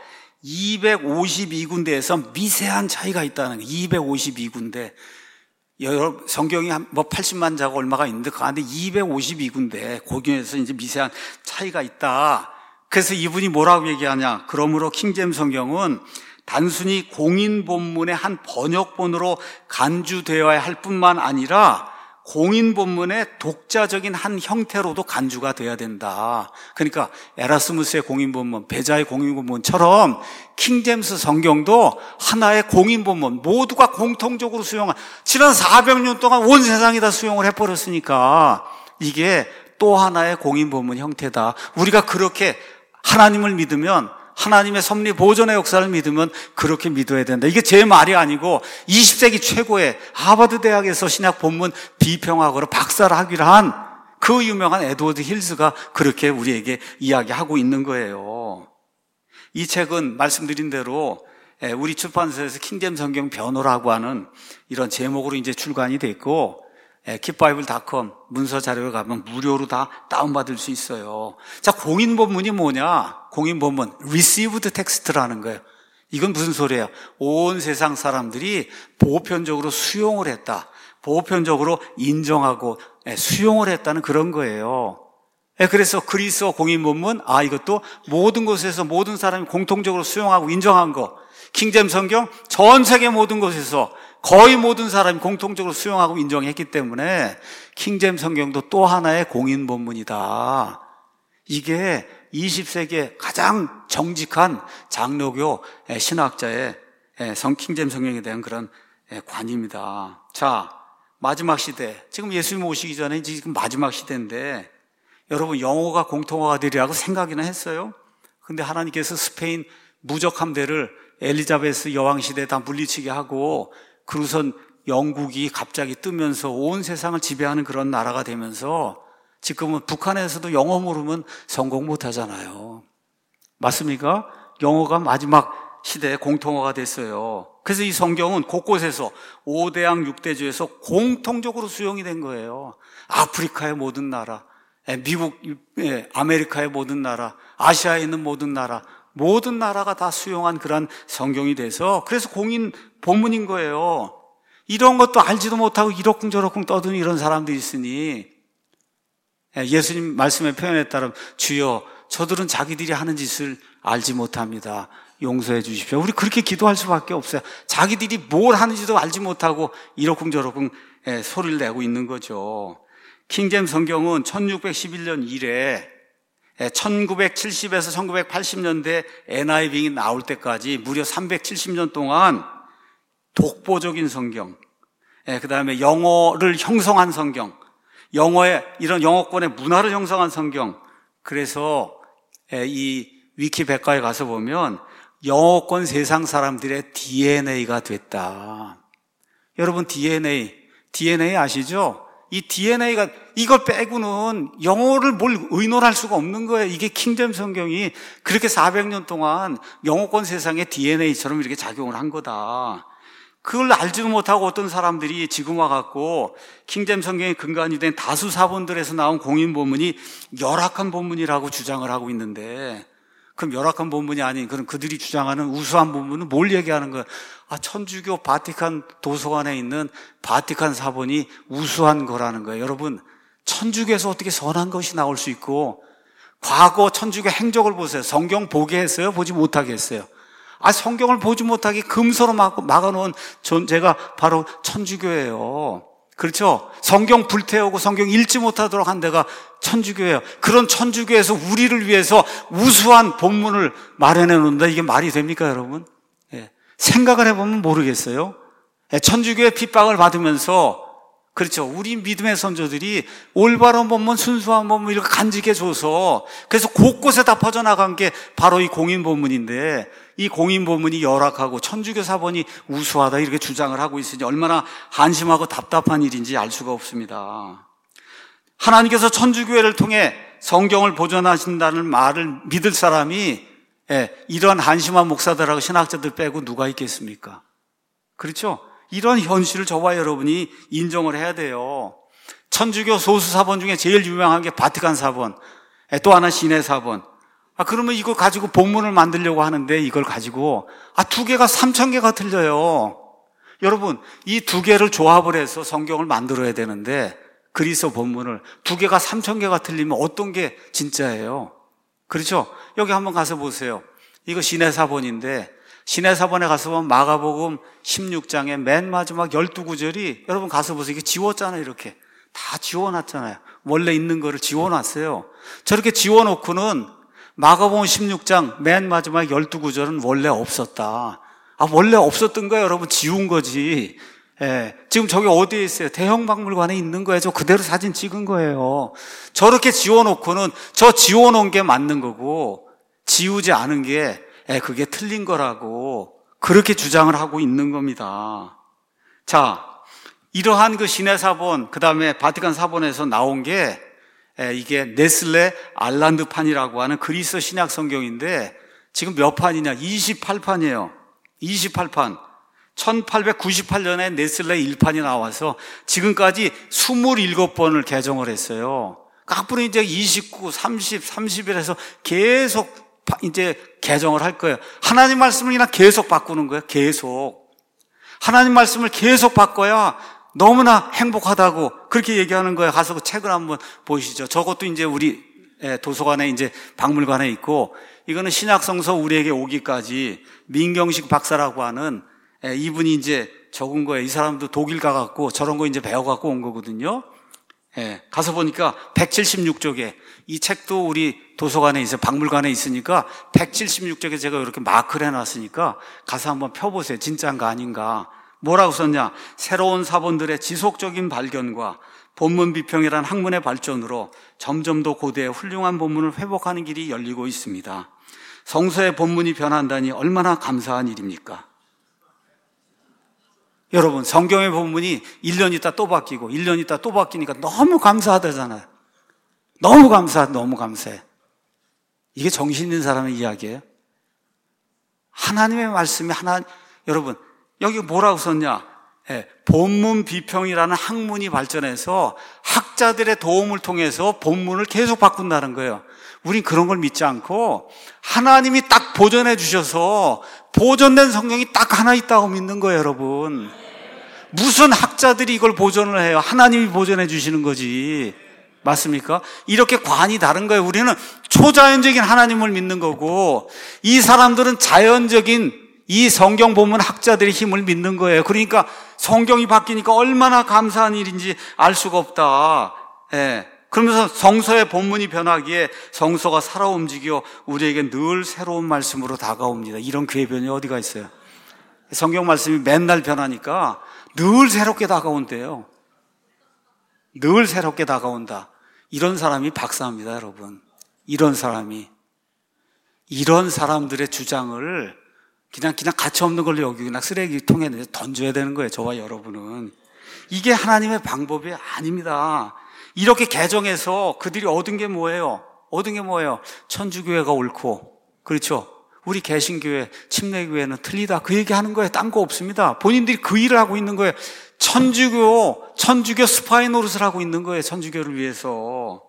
252군데에서 미세한 차이가 있다는 거예요. 252군데. 성경이 뭐 80만 자가 얼마가 있는데 그 안에 252군데 고경에서 이제 미세한 차이가 있다. 그래서 이분이 뭐라고 얘기하냐? 그러므로 킹제임스 성경은 단순히 공인 본문의 한 번역본으로 간주되어야 할 뿐만 아니라 공인 본문의 독자적인 한 형태로도 간주가 돼야 된다. 그러니까 에라스무스의 공인 본문, 베자의 공인 본문처럼 킹제임스 성경도 하나의 공인 본문, 모두가 공통적으로 수용한, 지난 400년 동안 온 세상이 다 수용을 해버렸으니까 이게 또 하나의 공인 본문 형태다. 우리가 그렇게 하나님을 믿으면, 하나님의 섭리 보존의 역사를 믿으면 그렇게 믿어야 된다. 이게 제 말이 아니고 20세기 최고의 하버드 대학에서 신약 본문 비평학으로 박사를 하기로 한 그 유명한 에드워드 힐스가 그렇게 우리에게 이야기하고 있는 거예요. 이 책은 말씀드린 대로 우리 출판사에서 킹제임스 성경 변호라고 하는 이런 제목으로 이제 출간이 됐고, keepbible.com 문서 자료에 가면 무료로 다 다운받을 수 있어요. 자, 공인 본문이 뭐냐? 공인 본문, received text라는 거예요. 이건 무슨 소리예요? 온 세상 사람들이 보편적으로 수용을 했다. 보편적으로 인정하고 수용을 했다는 그런 거예요. 그래서 그리스어 공인 본문, 이것도 모든 곳에서 모든 사람이 공통적으로 수용하고 인정한 거. 킹제임스 성경 전 세계 모든 곳에서 거의 모든 사람이 공통적으로 수용하고 인정했기 때문에 킹제임스 성경도 또 하나의 공인 본문이다. 이게 20세기의 가장 정직한 장로교 신학자의 킹제임스 성경에 대한 그런 관입니다. 자, 마지막 시대. 지금 예수님 오시기 전에 지금 마지막 시대인데, 여러분 영어가 공통어가 되리라고 생각이나 했어요? 근데 하나님께서 스페인 무적 함대를 엘리자베스 여왕 시대에 다 물리치게 하고, 그러고선 영국이 갑자기 뜨면서 온 세상을 지배하는 그런 나라가 되면서 지금은 북한에서도 영어 모르면 성공 못 하잖아요. 맞습니까? 영어가 마지막 시대에 공통어가 됐어요. 그래서 이 성경은 곳곳에서 5대양 6대주에서 공통적으로 수용이 된 거예요. 아프리카의 모든 나라, 미국, 아메리카의 모든 나라, 아시아에 있는 모든 나라가 다 수용한 그런 성경이 돼서, 그래서 공인 본문인 거예요. 이런 것도 알지도 못하고 이러쿵저러쿵 떠드는 이런 사람들이 있으니, 예수님 말씀의 표현에 따르면 주여 저들은 자기들이 하는 짓을 알지 못합니다. 용서해 주십시오. 우리 그렇게 기도할 수밖에 없어요. 자기들이 뭘 하는지도 알지 못하고 이러쿵저러쿵 소리를 내고 있는 거죠. 킹제임스 성경은 1611년 이래 1970에서 1980년대 NIV이 나올 때까지 무려 370년 동안 독보적인 성경, 그 다음에 영어를 형성한 성경, 영어의 이런 영어권의 문화를 형성한 성경. 그래서 이 위키백과에 가서 보면 영어권 세상 사람들의 DNA가 됐다. 여러분 DNA 아시죠? 이 DNA가 이걸 빼고는 영어를 뭘 의논할 수가 없는 거예요. 이게 킹제임스 성경이 그렇게 400년 동안 영어권 세상의 DNA처럼 이렇게 작용을 한 거다. 그걸 알지도 못하고 어떤 사람들이 지금 와갖고 킹제임스 성경의 근간이 된 다수 사본들에서 나온 공인 본문이 열악한 본문이라고 주장을 하고 있는데, 그럼 열악한 본문이 아닌 그럼 그들이 주장하는 우수한 본문은 뭘 얘기하는 거예요? 천주교 바티칸 도서관에 있는 바티칸 사본이 우수한 거라는 거예요. 여러분, 천주교에서 어떻게 선한 것이 나올 수 있고, 과거 천주교 행적을 보세요. 성경 보게 했어요? 보지 못하게 했어요? 성경을 보지 못하게 금서로 막아놓은 존재가 바로 천주교예요. 그렇죠? 성경 불태우고 성경 읽지 못하도록 한 데가 천주교예요. 그런 천주교에서 우리를 위해서 우수한 본문을 마련해 놓는다. 이게 말이 됩니까, 여러분? 생각을 해보면 모르겠어요. 천주교의 핍박을 받으면서, 그렇죠, 우리 믿음의 선조들이 올바른 본문, 순수한 본문 이렇게 간직해 줘서, 그래서 곳곳에 다 퍼져나간 게 바로 이 공인 본문인데, 이 공인 본문이 열악하고 천주교 사본이 우수하다 이렇게 주장을 하고 있으니 얼마나 한심하고 답답한 일인지 알 수가 없습니다. 하나님께서 천주교회를 통해 성경을 보존하신다는 말을 믿을 사람이 이런 한심한 목사들하고 신학자들 빼고 누가 있겠습니까? 그렇죠? 이런 현실을 저와 여러분이 인정을 해야 돼요. 천주교 소수 사본 중에 제일 유명한 게 바티칸 사본, 또 하나 시내 사본. 그러면 이거 가지고 본문을 만들려고 하는데 이걸 가지고 두 개가 3,000개가 틀려요. 여러분, 이 두 개를 조합을 해서 성경을 만들어야 되는데 그리스도 본문을 두 개가 3,000개가 틀리면 어떤 게 진짜예요? 그렇죠? 여기 한번 가서 보세요. 이거 시내사본인데 시내사본에 가서 보면 마가복음 16장의 맨 마지막 12구절이 여러분 가서 보세요. 이게 지웠잖아요. 이렇게 다 지워놨잖아요. 원래 있는 거를 지워놨어요. 저렇게 지워놓고는 마가복음 16장 맨 마지막 12구절은 원래 없었다. 원래 없었던 거예요. 여러분, 지운 거지. 지금 저기 어디에 있어요? 대형박물관에 있는 거예요. 저 그대로 사진 찍은 거예요. 저렇게 지워놓고는 저 지워놓은 게 맞는 거고 지우지 않은 게 그게 틀린 거라고 그렇게 주장을 하고 있는 겁니다. 자, 이러한 그 시내사본, 그 다음에 바티칸 사본에서 나온 게 이게 네슬레 알란드판이라고 하는 그리스 신약 성경인데 지금 몇 판이냐? 28판이에요. 28판. 1898년에 네슬레 1판이 나와서 지금까지 27번을 개정을 했어요. 앞으로 이제 29, 30, 31에서 계속 이제 개정을 할 거예요. 하나님 말씀을 그냥 계속 바꾸는 거예요. 계속. 하나님 말씀을 계속 바꿔야 너무나 행복하다고 그렇게 얘기하는 거예요. 가서 그 책을 한번 보시죠. 저것도 이제 우리 도서관에 이제 박물관에 있고, 이거는 신약성서 우리에게 오기까지 민경식 박사라고 하는 이분이 이제 적은 거예요. 이 사람도 독일 가갖고 저런 거 이제 배워갖고 온 거거든요. 가서 보니까 176쪽에, 이 책도 우리 도서관에 있어요. 박물관에 있으니까 176쪽에 제가 이렇게 마크를 해놨으니까 가서 한번 펴보세요. 진짜인가 아닌가. 뭐라고 썼냐? 새로운 사본들의 지속적인 발견과 본문 비평이란 학문의 발전으로 점점 더 고대의 훌륭한 본문을 회복하는 길이 열리고 있습니다. 성서의 본문이 변한다니 얼마나 감사한 일입니까? 여러분, 성경의 본문이 1년 있다 또 바뀌고 1년 있다 또 바뀌니까 너무 감사하다잖아요. 너무 감사해. 이게 정신 있는 사람의 이야기예요. 하나님의 말씀이 여러분, 여기 뭐라고 썼냐? 본문 비평이라는 학문이 발전해서 학자들의 도움을 통해서 본문을 계속 바꾼다는 거예요. 우린 그런 걸 믿지 않고 하나님이 딱 보존해 주셔서 보존된 성경이 딱 하나 있다고 믿는 거예요, 여러분. 무슨 학자들이 이걸 보존을 해요? 하나님이 보존해 주시는 거지. 맞습니까? 이렇게 관이 다른 거예요. 우리는 초자연적인 하나님을 믿는 거고, 이 사람들은 자연적인 이 성경 본문 학자들의 힘을 믿는 거예요. 그러니까 성경이 바뀌니까 얼마나 감사한 일인지 알 수가 없다. 그러면서 성서의 본문이 변하기에 성서가 살아 움직여 우리에게 늘 새로운 말씀으로 다가옵니다. 이런 궤변이 어디가 있어요? 성경 말씀이 맨날 변하니까 늘 새롭게 다가온대요. 늘 새롭게 다가온다. 이런 사람이 박사입니다, 여러분. 이런 사람들의 주장을 그냥 가치 없는 걸로 여기고 그냥 쓰레기통에 던져야 되는 거예요, 저와 여러분은. 이게 하나님의 방법이 아닙니다. 이렇게 개정해서 그들이 얻은 게 뭐예요? 천주교회가 옳고, 그렇죠? 우리 개신교회, 침례교회는 틀리다. 그 얘기 하는 거예요. 딴 거 없습니다. 본인들이 그 일을 하고 있는 거예요. 천주교 스파이 노릇을 하고 있는 거예요. 천주교를 위해서.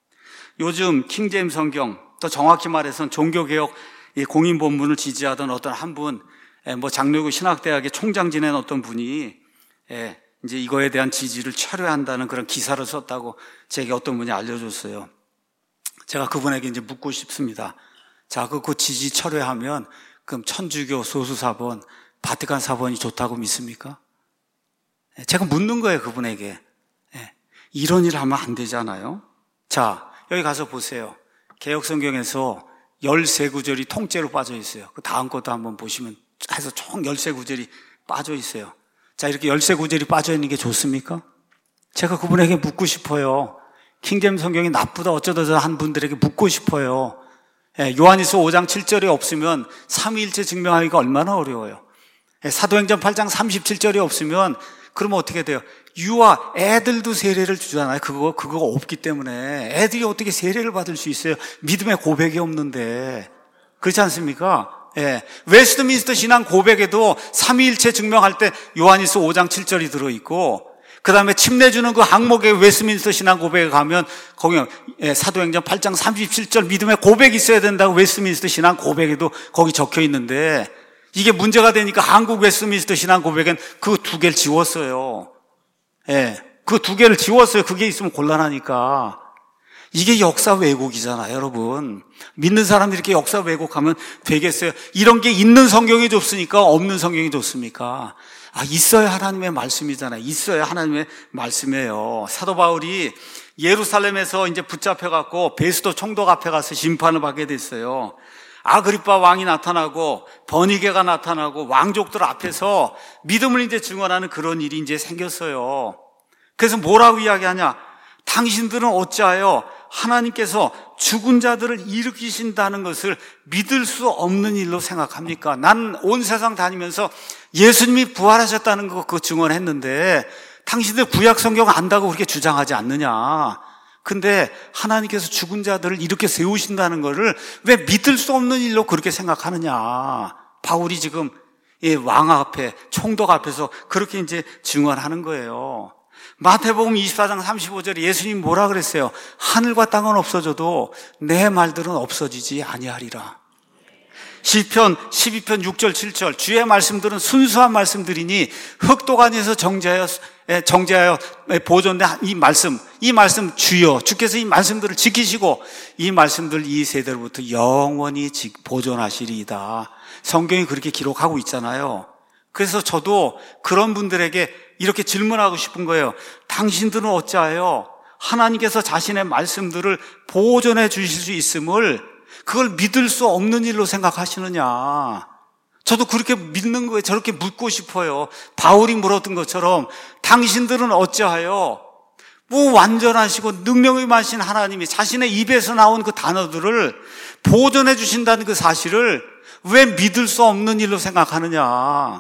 요즘 킹제임스 성경, 또 정확히 말해서는 종교개혁 공인본문을 지지하던 어떤 한 분, 장로교 신학대학의 총장 지낸 어떤 분이, 이제 이거에 대한 지지를 철회한다는 그런 기사를 썼다고 제게 어떤 분이 알려줬어요. 제가 그분에게 이제 묻고 싶습니다. 자, 그 지지 철회하면 그럼 천주교 소수사본, 바티칸 사본이 좋다고 믿습니까? 제가 묻는 거예요, 그분에게. 이런 일을 하면 안 되잖아요. 자, 여기 가서 보세요. 개역성경에서 13구절이 통째로 빠져 있어요. 그 다음 것도 한번 보시면 해서 총 13구절이 빠져 있어요. 자, 이렇게 13구절이 빠져 있는 게 좋습니까? 제가 그분에게 묻고 싶어요. 킹제임스 성경이 나쁘다 어쩌다 한 분들에게 묻고 싶어요. 요한일서 5장 7절이 없으면 삼위일체 증명하기가 얼마나 어려워요. 사도행전 8장 37절이 없으면 그러면 어떻게 돼요? 유아 애들도 세례를 주잖아요. 그거 없기 때문에 애들이 어떻게 세례를 받을 수 있어요? 믿음의 고백이 없는데. 그렇지 않습니까? 웨스트민스터 신앙 고백에도 삼위일체 증명할 때 요한일서 5장 7절이 들어있고, 그 다음에 침례 주는 그 항목에 웨스트민스터 신앙 고백에 가면 거기 사도행전 8장 37절 믿음의 고백이 있어야 된다고 웨스트민스터 신앙 고백에도 거기 적혀 있는데, 이게 문제가 되니까 한국 웨스트민스터 신앙 고백엔 그 두 개를 지웠어요. 그 두 개를 지웠어요. 그게 있으면 곤란하니까. 이게 역사 왜곡이잖아요, 여러분. 믿는 사람들이 이렇게 역사 왜곡하면 되겠어요? 이런 게 있는 성경이 좋습니까? 없는 성경이 좋습니까? 있어야 하나님의 말씀이잖아요. 있어야 하나님의 말씀이에요. 사도 바울이 예루살렘에서 이제 붙잡혀갖고 베스도 총독 앞에 가서 심판을 받게 됐어요. 아그리빠 왕이 나타나고 버니게가 나타나고 왕족들 앞에서 믿음을 이제 증언하는 그런 일이 이제 생겼어요. 그래서 뭐라고 이야기하냐? 당신들은 어찌하여 하나님께서 죽은 자들을 일으키신다는 것을 믿을 수 없는 일로 생각합니까? 난 온 세상 다니면서 예수님이 부활하셨다는 거 그거 증언했는데 당신들 구약 성경 안다고 그렇게 주장하지 않느냐? 근데 하나님께서 죽은 자들을 이렇게 세우신다는 것을 왜 믿을 수 없는 일로 그렇게 생각하느냐? 바울이 지금 왕 앞에, 총독 앞에서 그렇게 이제 증언하는 거예요. 마태복음 24장 35절에 예수님 뭐라 그랬어요? 하늘과 땅은 없어져도 내 말들은 없어지지 아니하리라. 시편 12편 6절 7절 주의 말씀들은 순수한 말씀들이니 흑도간에서 정죄하여 보존된 이 말씀 주께서 이 말씀들을 지키시고 이 말씀들 이 세대로부터 영원히 보존하시리이다. 성경이 그렇게 기록하고 있잖아요. 그래서 저도 그런 분들에게 이렇게 질문하고 싶은 거예요. 당신들은 어찌하여 하나님께서 자신의 말씀들을 보존해 주실 수 있음을 그걸 믿을 수 없는 일로 생각하시느냐? 저도 그렇게 믿는 거예요. 저렇게 묻고 싶어요. 바울이 물었던 것처럼 당신들은 어찌하여 완전하시고 능력이 많으신 하나님이 자신의 입에서 나온 그 단어들을 보존해 주신다는 그 사실을 왜 믿을 수 없는 일로 생각하느냐?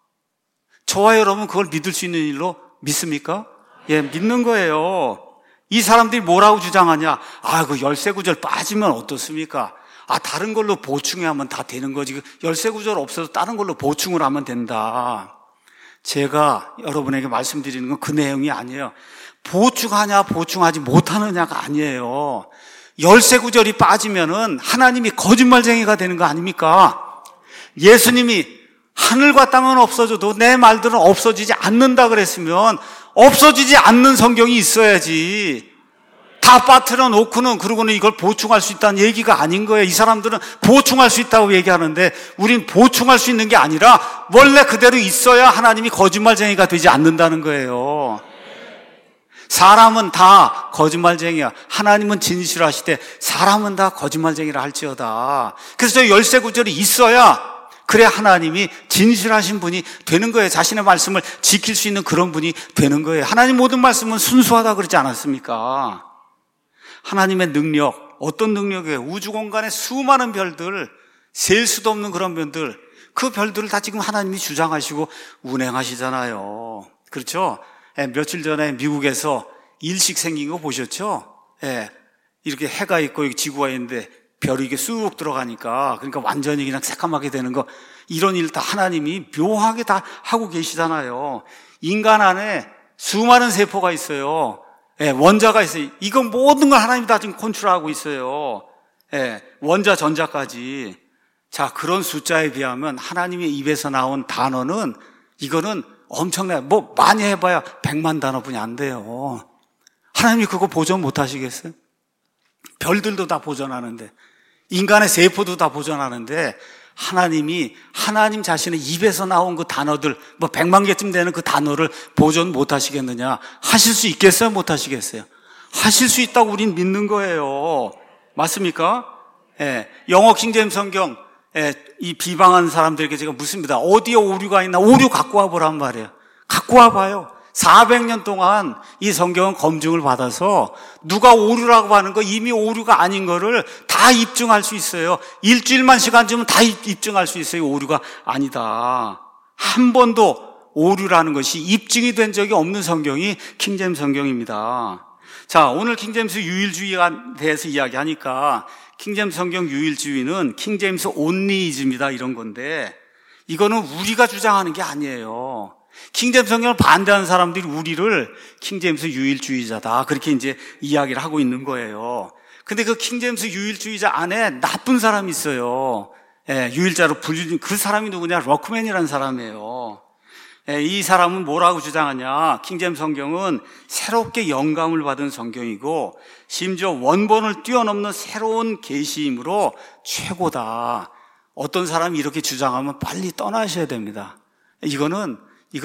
저와 여러분 그걸 믿을 수 있는 일로 믿습니까? 믿는 거예요. 이 사람들이 뭐라고 주장하냐? 그 13구절 빠지면 어떻습니까? 다른 걸로 보충하면 다 되는 거지. 13구절 없어도 다른 걸로 보충을 하면 된다. 제가 여러분에게 말씀드리는 건 그 내용이 아니에요. 보충하냐 보충하지 못하느냐가 아니에요. 13구절이 빠지면은 하나님이 거짓말쟁이가 되는 거 아닙니까? 예수님이 하늘과 땅은 없어져도 내 말들은 없어지지 않는다 그랬으면 없어지지 않는 성경이 있어야지. 다 빠뜨려 놓고는 그러고는 이걸 보충할 수 있다는 얘기가 아닌 거예요. 이 사람들은 보충할 수 있다고 얘기하는데 우린 보충할 수 있는 게 아니라 원래 그대로 있어야 하나님이 거짓말쟁이가 되지 않는다는 거예요. 사람은 다 거짓말쟁이야. 하나님은 진실하시되 사람은 다 거짓말쟁이라 할지어다. 그래서 저 13구절이 있어야 그래야 하나님이 진실하신 분이 되는 거예요. 자신의 말씀을 지킬 수 있는 그런 분이 되는 거예요. 하나님 모든 말씀은 순수하다 그러지 않았습니까? 하나님의 능력, 어떤 능력이에요? 우주 공간의 수많은 별들, 셀 수도 없는 그런 별들, 그 별들을 다 지금 하나님이 주장하시고 운행하시잖아요. 그렇죠? 며칠 전에 미국에서 일식 생긴 거 보셨죠? 이렇게 해가 있고 지구가 있는데 별이 이게 쑥 들어가니까, 그러니까 완전히 그냥 새까맣게 되는 거, 이런 일 다 하나님이 묘하게 다 하고 계시잖아요. 인간 안에 수많은 세포가 있어요. 원자가 있어요. 이건 모든 걸 하나님이 다 지금 컨트롤하고 있어요. 원자, 전자까지. 자, 그런 숫자에 비하면 하나님의 입에서 나온 단어는, 이거는 엄청나요. 뭐 많이 해봐야 100만 단어뿐이 안 돼요. 하나님이 그거 보존 못 하시겠어요? 별들도 다 보존하는데, 인간의 세포도 다 보존하는데, 하나님 자신의 입에서 나온 그 단어들, 뭐 100만 개쯤 되는 그 단어를 보존 못 하시겠느냐? 하실 수 있겠어요? 못 하시겠어요? 하실 수 있다고 우린 믿는 거예요. 맞습니까? 영어 킹제임스 성경, 이 비방하는 사람들에게 제가 묻습니다. 어디에 오류가 있나? 오류 갖고 와보란 말이에요. 갖고 와봐요. 400년 동안 이 성경은 검증을 받아서 누가 오류라고 하는 거, 이미 오류가 아닌 거를 다 입증할 수 있어요. 일주일만 시간 주면 다 입증할 수 있어요. 오류가 아니다. 한 번도 오류라는 것이 입증이 된 적이 없는 성경이 킹제임스 성경입니다. 자, 오늘 킹제임스 유일주의에 대해서 이야기하니까, 킹제임스 성경 유일주의는 킹제임스 온리이즘이다 이런 건데, 이거는 우리가 주장하는 게 아니에요. 킹제임스 성경을 반대하는 사람들이 우리를 킹제임스 유일주의자다 그렇게 이제 이야기를 하고 있는 거예요. 근데 그 킹제임스 유일주의자 안에 나쁜 사람이 있어요. 유일자로 불리는 그 사람이 누구냐? 러크맨이라는 사람이에요. 이 사람은 뭐라고 주장하냐? 킹제임스 성경은 새롭게 영감을 받은 성경이고, 심지어 원본을 뛰어넘는 새로운 계시이므로 최고다. 어떤 사람이 이렇게 주장하면 빨리 떠나셔야 됩니다. 이거는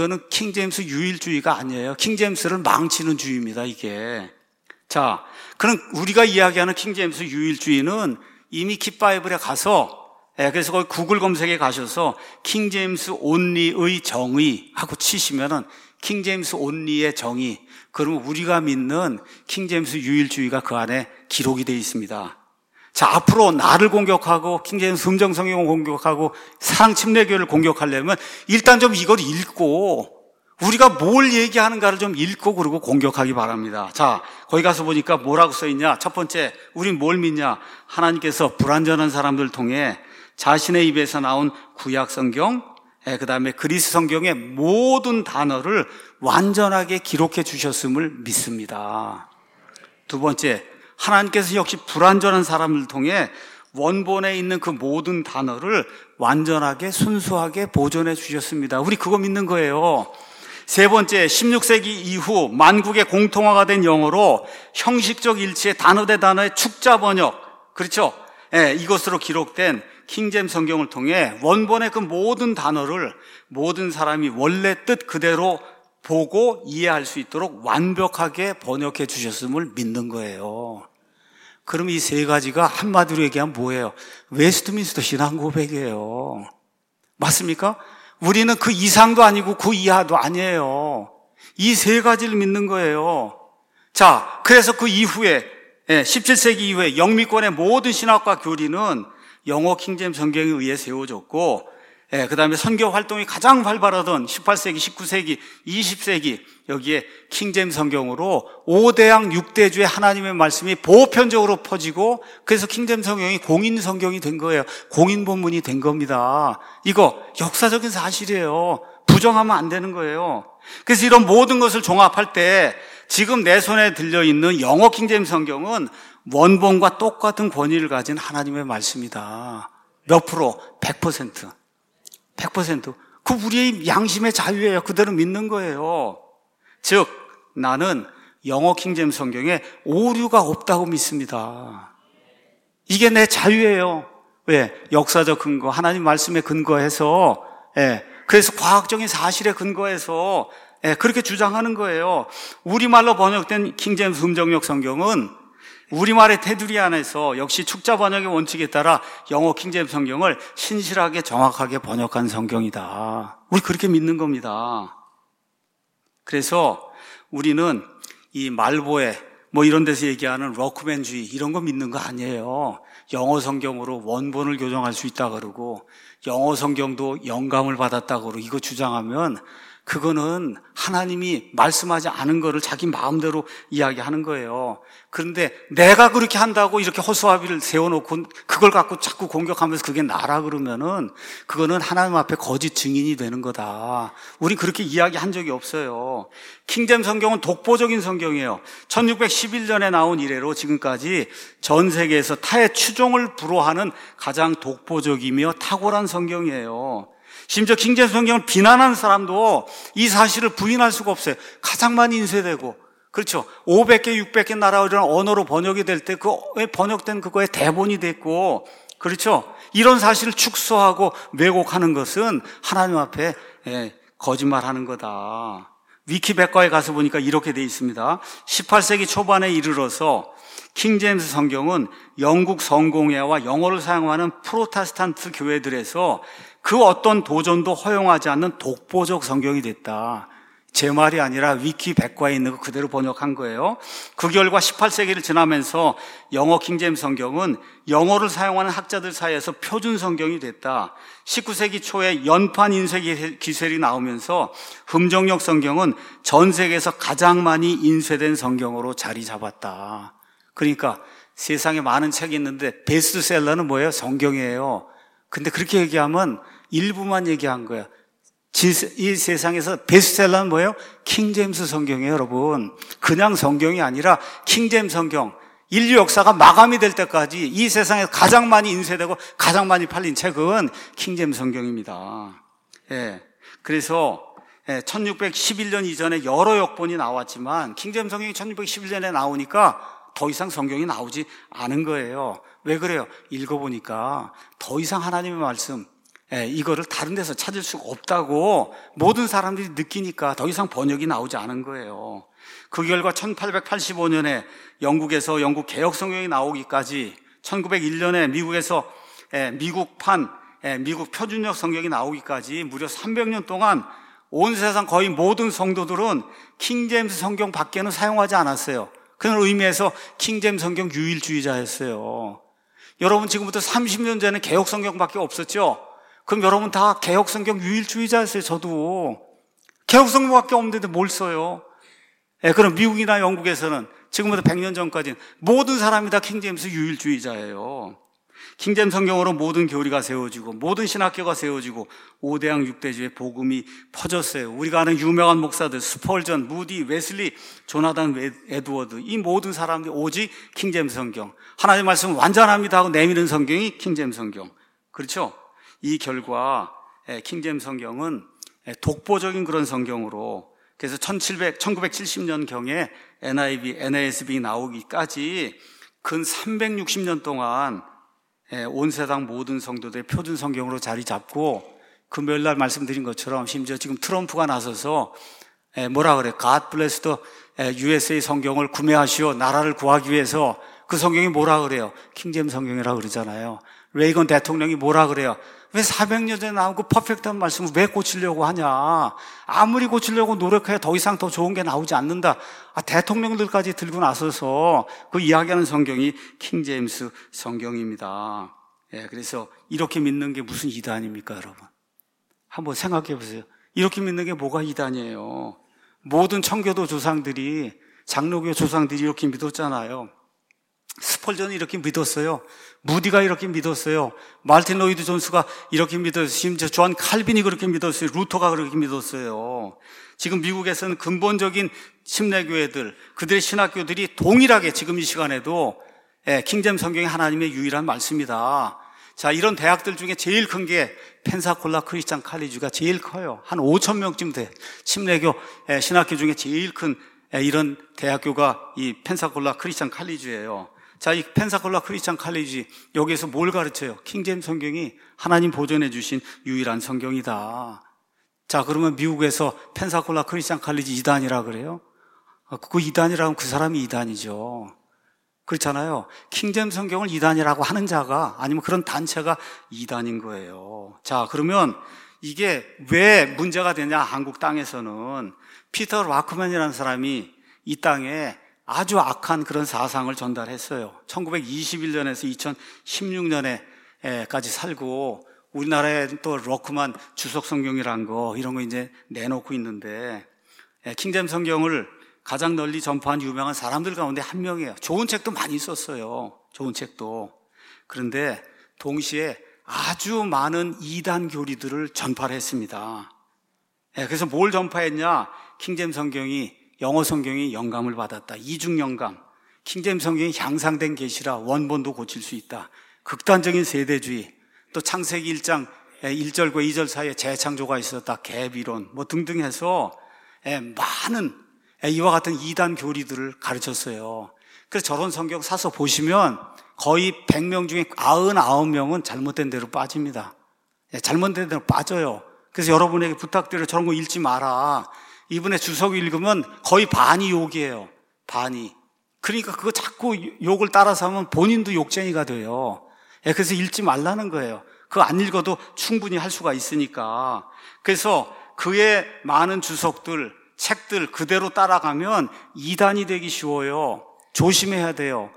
킹제임스 유일주의가 아니에요. 킹제임스를 망치는 주의입니다, 이게. 자, 그럼 우리가 이야기하는 킹제임스 유일주의는 이미 kit바이블에 가서, 그래서 거기 구글 검색에 가셔서 킹제임스 온리의 정의 하고 치시면은 킹제임스 온리의 정의, 그러면 우리가 믿는 킹제임스 유일주의가 그 안에 기록이 되어 있습니다. 자, 앞으로 나를 공격하고 킹제임스 음정 성경을 공격하고 사랑 침례교를 공격하려면 일단 좀 이걸 읽고, 우리가 뭘 얘기하는가를 좀 읽고 그러고 공격하기 바랍니다. 자, 거기 가서 보니까 뭐라고 써 있냐? 첫 번째, 우린 뭘 믿냐? 하나님께서 불완전한 사람들을 통해 자신의 입에서 나온 구약 성경, 그 다음에 그리스 성경의 모든 단어를 완전하게 기록해 주셨음을 믿습니다. 두 번째, 하나님께서 역시 불완전한 사람을 통해 원본에 있는 그 모든 단어를 완전하게 순수하게 보존해 주셨습니다. 우리 그거 믿는 거예요. 세 번째, 16세기 이후 만국의 공통화가 된 영어로 형식적 일치의 단어 대 단어의 축자 번역, 그렇죠? 이것으로 기록된 킹제임스 성경을 통해 원본의 그 모든 단어를 모든 사람이 원래 뜻 그대로 보고 이해할 수 있도록 완벽하게 번역해 주셨음을 믿는 거예요. 그럼 이 세 가지가 한마디로 얘기하면 뭐예요? 웨스트민스터 신앙 고백이에요. 맞습니까? 우리는 그 이상도 아니고 그 이하도 아니에요. 이 세 가지를 믿는 거예요. 자, 그래서 그 이후에 17세기 이후에 영미권의 모든 신학과 교리는 영어 킹제임스 성경에 의해 세워졌고, 그 다음에 선교 활동이 가장 활발하던 18세기, 19세기, 20세기 여기에 킹제임스 성경으로 5대양 6대주의 하나님의 말씀이 보편적으로 퍼지고, 그래서 킹제임스 성경이 공인 성경이 된 거예요. 공인 본문이 된 겁니다. 이거 역사적인 사실이에요. 부정하면 안 되는 거예요. 그래서 이런 모든 것을 종합할 때 지금 내 손에 들려있는 영어 킹제임스 성경은 원본과 똑같은 권위를 가진 하나님의 말씀이다. 몇 프로? 100%. 100%. 그 우리의 양심의 자유예요. 그대로 믿는 거예요. 즉, 나는 영어 킹제임스 성경에 오류가 없다고 믿습니다. 이게 내 자유예요. 왜? 역사적 근거, 하나님 말씀에 근거해서, 그래서 과학적인 사실에 근거해서 그렇게 주장하는 거예요. 우리말로 번역된 킹제임스 음정역 성경은 우리말의 테두리 안에서 역시 축자 번역의 원칙에 따라 영어 킹제임스 성경을 신실하게 정확하게 번역한 성경이다. 우리 그렇게 믿는 겁니다. 그래서 우리는 이 말보에 이런 데서 얘기하는 럭크맨주의 이런 거 믿는 거 아니에요. 영어 성경으로 원본을 교정할 수 있다 그러고 영어 성경도 영감을 받았다 그러고 이거 주장하면 그거는 하나님이 말씀하지 않은 거를 자기 마음대로 이야기하는 거예요. 그런데 내가 그렇게 한다고 이렇게 허수아비를 세워놓고 그걸 갖고 자꾸 공격하면서 그게 나라 그러면은 그거는 하나님 앞에 거짓 증인이 되는 거다. 우린 그렇게 이야기한 적이 없어요. 킹제임스 성경은 독보적인 성경이에요. 1611년에 나온 이래로 지금까지 전 세계에서 타의 추종을 불허하는 가장 독보적이며 탁월한 성경이에요. 심지어 킹제임스 성경을 비난하는 사람도 이 사실을 부인할 수가 없어요. 가장 많이 인쇄되고, 그렇죠. 500개, 600개 나라 이런 언어로 번역이 될 때 그 번역된 그거에 대본이 됐고, 그렇죠. 이런 사실을 축소하고 왜곡하는 것은 하나님 앞에 거짓말하는 거다. 위키백과에 가서 보니까 이렇게 돼 있습니다. 18세기 초반에 이르러서 킹제임스 성경은 영국 성공회와 영어를 사용하는 프로테스탄트 교회들에서 그 어떤 도전도 허용하지 않는 독보적 성경이 됐다. 제 말이 아니라 위키백과에 있는 거 그대로 번역한 거예요. 그 결과 18세기를 지나면서 영어 킹제임스 성경은 영어를 사용하는 학자들 사이에서 표준 성경이 됐다. 19세기 초에 연판 인쇄 기술이 나오면서 흠정역 성경은 전 세계에서 가장 많이 인쇄된 성경으로 자리 잡았다. 그러니까 세상에 많은 책이 있는데 베스트셀러는 뭐예요? 성경이에요. 근데 그렇게 얘기하면 일부만 얘기한 거야. 이 세상에서 베스트셀러는 뭐예요? 킹제임스 성경이에요, 여러분. 그냥 성경이 아니라 킹제임스 성경. 인류 역사가 마감이 될 때까지 이 세상에서 가장 많이 인쇄되고 가장 많이 팔린 책은 킹제임스 성경입니다. 그래서 1611년 이전에 여러 역본이 나왔지만 킹제임스 성경이 1611년에 나오니까 더 이상 성경이 나오지 않은 거예요. 왜 그래요? 읽어보니까 더 이상 하나님의 말씀 이거를 다른 데서 찾을 수가 없다고 모든 사람들이 느끼니까 더 이상 번역이 나오지 않은 거예요. 그 결과 1885년에 영국에서 영국 개혁 성경이 나오기까지 1901년에 미국에서 미국판 미국 표준역 성경이 나오기까지 무려 300년 동안 온 세상 거의 모든 성도들은 킹제임스 성경 밖에는 사용하지 않았어요. 그런 의미에서 킹제임스 성경 유일주의자였어요. 여러분 지금부터 30년 전에 개혁 성경밖에 없었죠? 그럼 여러분 다 개혁 성경 유일주의자였어요. 저도 개혁 성경밖에 없는데 뭘 써요? 그럼 미국이나 영국에서는 지금부터 100년 전까지는 모든 사람이 다 킹제임스 유일주의자예요. 킹제임스 성경으로 모든 교리가 세워지고 모든 신학교가 세워지고 5대양 6대주의 복음이 퍼졌어요. 우리가 아는 유명한 목사들 스펄전, 무디, 웨슬리, 조나단 에드워드 이 모든 사람들이 오직 킹제임스 성경 하나님의 말씀은 완전합니다 하고 내미는 성경이 킹제임스 성경. 그렇죠? 이 결과 킹제임스 성경은 독보적인 그런 성경으로 그래서 1970년경에 NIV, NASB 나오기까지 근 360년 동안 온 세상 모든 성도들의 표준 성경으로 자리 잡고 금요일 날 말씀드린 것처럼 심지어 지금 트럼프가 나서서 뭐라 그래? God bless the USA 성경을 구매하시오. 나라를 구하기 위해서 그 성경이 뭐라 그래요? 킹제임스 성경이라고 그러잖아요. 레이건 대통령이 뭐라 그래요? 왜 400년 전에 나온 그 퍼펙트한 말씀을 왜 고치려고 하냐? 아무리 고치려고 노력해야 더 이상 더 좋은 게 나오지 않는다. 대통령들까지 들고 나서서 그 이야기하는 성경이 킹제임스 성경입니다. 그래서 이렇게 믿는 게 무슨 이단입니까, 여러분? 한번 생각해 보세요. 이렇게 믿는 게 뭐가 이단이에요? 모든 청교도 조상들이, 장로교 조상들이 이렇게 믿었잖아요. 스펄전이 이렇게 믿었어요. 무디가 이렇게 믿었어요. 마르틴 로이드 존스가 이렇게 믿었어요. 심지어 존 칼빈이 그렇게 믿었어요. 루터가 그렇게 믿었어요. 지금 미국에서는 근본적인 침례교회들, 그들의 신학교들이 동일하게 지금 이 시간에도 킹제임스 성경이 하나님의 유일한 말씀이다. 자, 이런 대학들 중에 제일 큰 게 펜사콜라 크리스찬 칼리지가 제일 커요. 한 5천 명쯤 돼. 침례교 신학교 중에 제일 큰 이런 대학교가 이 펜사콜라 크리스찬 칼리지예요. 자, 이 펜사콜라 크리스찬 칼리지 여기에서 뭘 가르쳐요? 킹제임스 성경이 하나님 보존해 주신 유일한 성경이다. 자, 그러면 미국에서 펜사콜라 크리스찬 칼리지 이단이라 그래요? 그 이단이라면 그 사람이 이단이죠. 그렇잖아요. 킹제임스 성경을 이단이라고 하는 자가 아니면 그런 단체가 이단인 거예요. 자, 그러면 이게 왜 문제가 되냐? 한국 땅에서는 피터 와크맨이라는 사람이 이 땅에 아주 악한 그런 사상을 전달했어요. 1921년에서 2016년에까지 살고 우리나라에 또 로크만 주석 성경이란 거 이런 거 이제 내놓고 있는데 킹제임스 성경을 가장 널리 전파한 유명한 사람들 가운데 한 명이에요. 좋은 책도 많이 썼어요. 좋은 책도. 그런데 동시에 아주 많은 이단 교리들을 전파를 했습니다. 그래서 뭘 전파했냐? 킹제임스 성경이 영어 성경이 영감을 받았다. 이중 영감. 킹제임스 성경이 향상된 계시라 원본도 고칠 수 있다. 극단적인 세대주의. 또 창세기 1장 1절과 2절 사이에 재창조가 있었다. 갭 이론 뭐 등등 해서 많은 이와 같은 이단 교리들을 가르쳤어요. 그래서 저런 성경 사서 보시면 거의 100명 중에 99명은 잘못된 대로 빠집니다. 잘못된 대로 빠져요. 그래서 여러분에게 부탁드려요. 저런 거 읽지 마라. 이번에 주석 읽으면 거의 반이 욕이에요. 반이. 그러니까 그거 자꾸 욕을 따라서 하면 본인도 욕쟁이가 돼요. 그래서 읽지 말라는 거예요. 그거 안 읽어도 충분히 할 수가 있으니까. 그래서 그의 많은 주석들, 책들 그대로 따라가면 이단이 되기 쉬워요. 조심해야 돼요.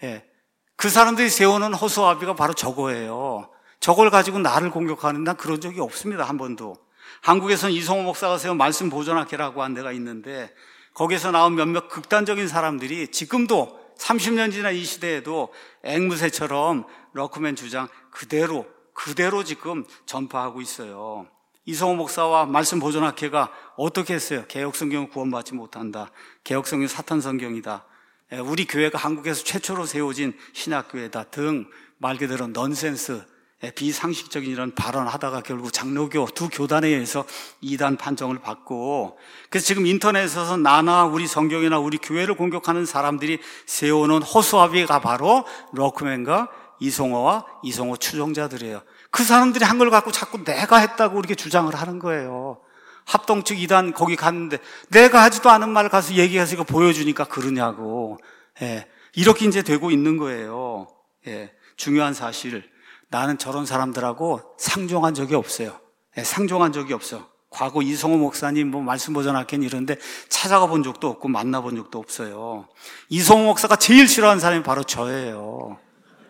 그 사람들이 세우는 허수아비가 바로 저거예요. 저걸 가지고 나를 공격하는 난 그런 적이 없습니다. 한 번도. 한국에서는 이성호 목사가 세운 말씀 보존학회라고 한 데가 있는데 거기에서 나온 몇몇 극단적인 사람들이 지금도 30년 지난 이 시대에도 앵무새처럼 러크맨 주장 그대로 지금 전파하고 있어요. 이성호 목사와 말씀 보존학회가 어떻게 했어요? 개혁성경은 구원받지 못한다. 개혁성경 사탄성경이다. 우리 교회가 한국에서 최초로 세워진 신학교회다 등 말 그대로 넌센스, 비상식적인 이런 발언하다가 결국 장로교 두 교단에 의해서 이단 판정을 받고, 그래서 지금 인터넷에서 나나 우리 성경이나 우리 교회를 공격하는 사람들이 세우는 허수아비가 바로 러크맨과 이성호와 이성호 추종자들이에요. 그 사람들이 한 걸 갖고 자꾸 내가 했다고 이렇게 주장을 하는 거예요. 합동측 이단 거기 갔는데 내가 하지도 않은 말 가서 얘기해서 이거 보여주니까 그러냐고. 이렇게 이제 되고 있는 거예요. 중요한 사실, 나는 저런 사람들하고 상종한 적이 없어요. 상종한 적이 없어. 과거 이성호 목사님 뭐 말씀 보존학회는 이런데 찾아가 본 적도 없고 만나본 적도 없어요. 이성호 목사가 제일 싫어하는 사람이 바로 저예요.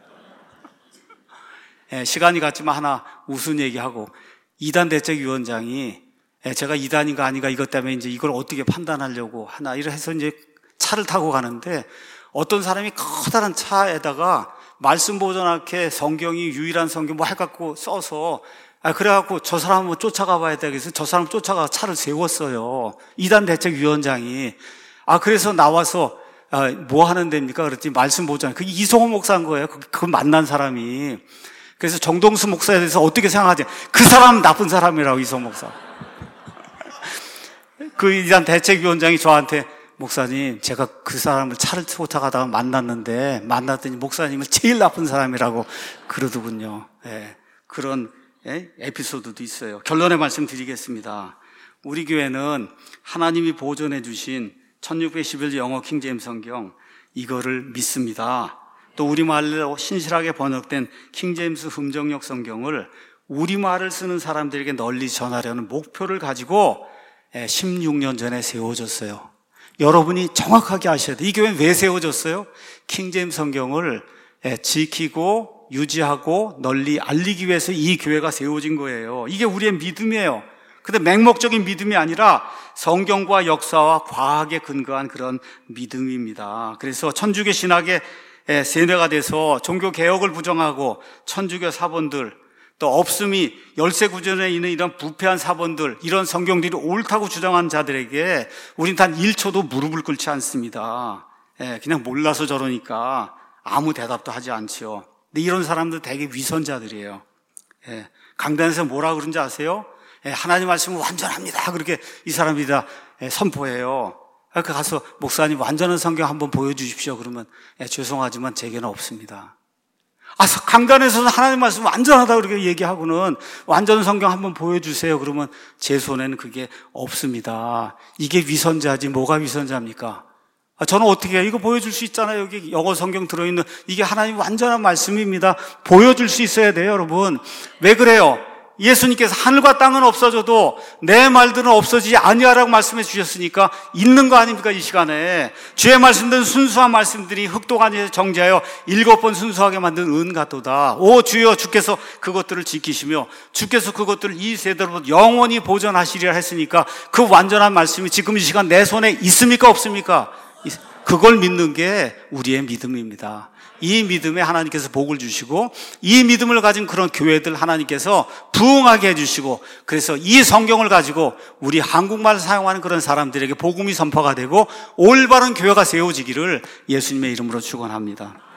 시간이 갔지만 하나 우스운 얘기하고, 이단 대책위원장이 제가 이단인가 아닌가 이것 때문에 이제 이걸 어떻게 판단하려고 하나 이래 해서 이제 차를 타고 가는데 어떤 사람이 커다란 차에다가 말씀 보존학회 성경이 유일한 성경 뭐 해갖고 써서 그래갖고 저 사람 뭐 쫓아가 봐야 되겠어서 저 사람 쫓아가 차를 세웠어요. 이단 대책위원장이. 그래서 나와서 뭐 하는 데입니까? 그랬더니 말씀 보존. 그게 이성호 목사인 거예요. 그 만난 사람이. 그래서 정동수 목사에 대해서 어떻게 생각하지? 그 사람 나쁜 사람이라고, 이성호 목사. 그 이단 대책위원장이 저한테, 목사님, 제가 그 사람을 차를 쫓아가다가 만났더니 목사님은 제일 나쁜 사람이라고 그러더군요. 그런 에피소드도 있어요. 결론의 말씀 드리겠습니다. 우리 교회는 하나님이 보존해 주신 1611 영어 킹제임스 성경, 이거를 믿습니다. 또 우리말로 신실하게 번역된 킹제임스 흠정역 성경을 우리말을 쓰는 사람들에게 널리 전하려는 목표를 가지고 16년 전에 세워졌어요. 여러분이 정확하게 아셔야 돼요. 이 교회는 왜 세워졌어요? 킹제임스 성경을 지키고 유지하고 널리 알리기 위해서 이 교회가 세워진 거예요. 이게 우리의 믿음이에요. 근데 맹목적인 믿음이 아니라 성경과 역사와 과학에 근거한 그런 믿음입니다. 그래서 천주교 신학의 세뇌가 돼서 종교 개혁을 부정하고 천주교 사본들, 또 없음이 열세 구전에 있는 이런 부패한 사본들, 이런 성경들이 옳다고 주장한 자들에게 우린 단 1초도 무릎을 꿇지 않습니다. 그냥 몰라서 저러니까 아무 대답도 하지 않지요. 근데 이런 사람들 되게 위선자들이에요. 강단에서 뭐라 그런지 아세요? 하나님 말씀은 완전합니다. 그렇게 이 사람들이 다 선포해요. 그러니까 가서 목사님 완전한 성경 한번 보여주십시오. 그러면 죄송하지만 제게는 없습니다. 강단에서는 하나님 말씀 완전하다 그렇게 얘기하고는 완전 성경 한번 보여주세요. 그러면 제 손에는 그게 없습니다. 이게 위선자지 뭐가 위선자입니까? 저는 어떻게 해요? 이거 보여줄 수 있잖아요. 여기 영어 성경 들어있는 이게 하나님 완전한 말씀입니다. 보여줄 수 있어야 돼요, 여러분. 왜 그래요? 예수님께서 하늘과 땅은 없어져도 내 말들은 없어지지 아니하라고 말씀해 주셨으니까 있는 거 아닙니까? 이 시간에 주의 말씀들은 순수한 말씀들이 흙도 아니라 정죄하여 7번 순수하게 만든 은 같도다. 오 주여, 주께서 그것들을 지키시며 주께서 그것들을 이 세대로 영원히 보존하시리라 했으니까 그 완전한 말씀이 지금 이 시간 내 손에 있습니까? 없습니까? 그걸 믿는 게 우리의 믿음입니다. 이 믿음에 하나님께서 복을 주시고 이 믿음을 가진 그런 교회들 하나님께서 부흥하게 해주시고, 그래서 이 성경을 가지고 우리 한국말을 사용하는 그런 사람들에게 복음이 선포가 되고 올바른 교회가 세워지기를 예수님의 이름으로 축원합니다.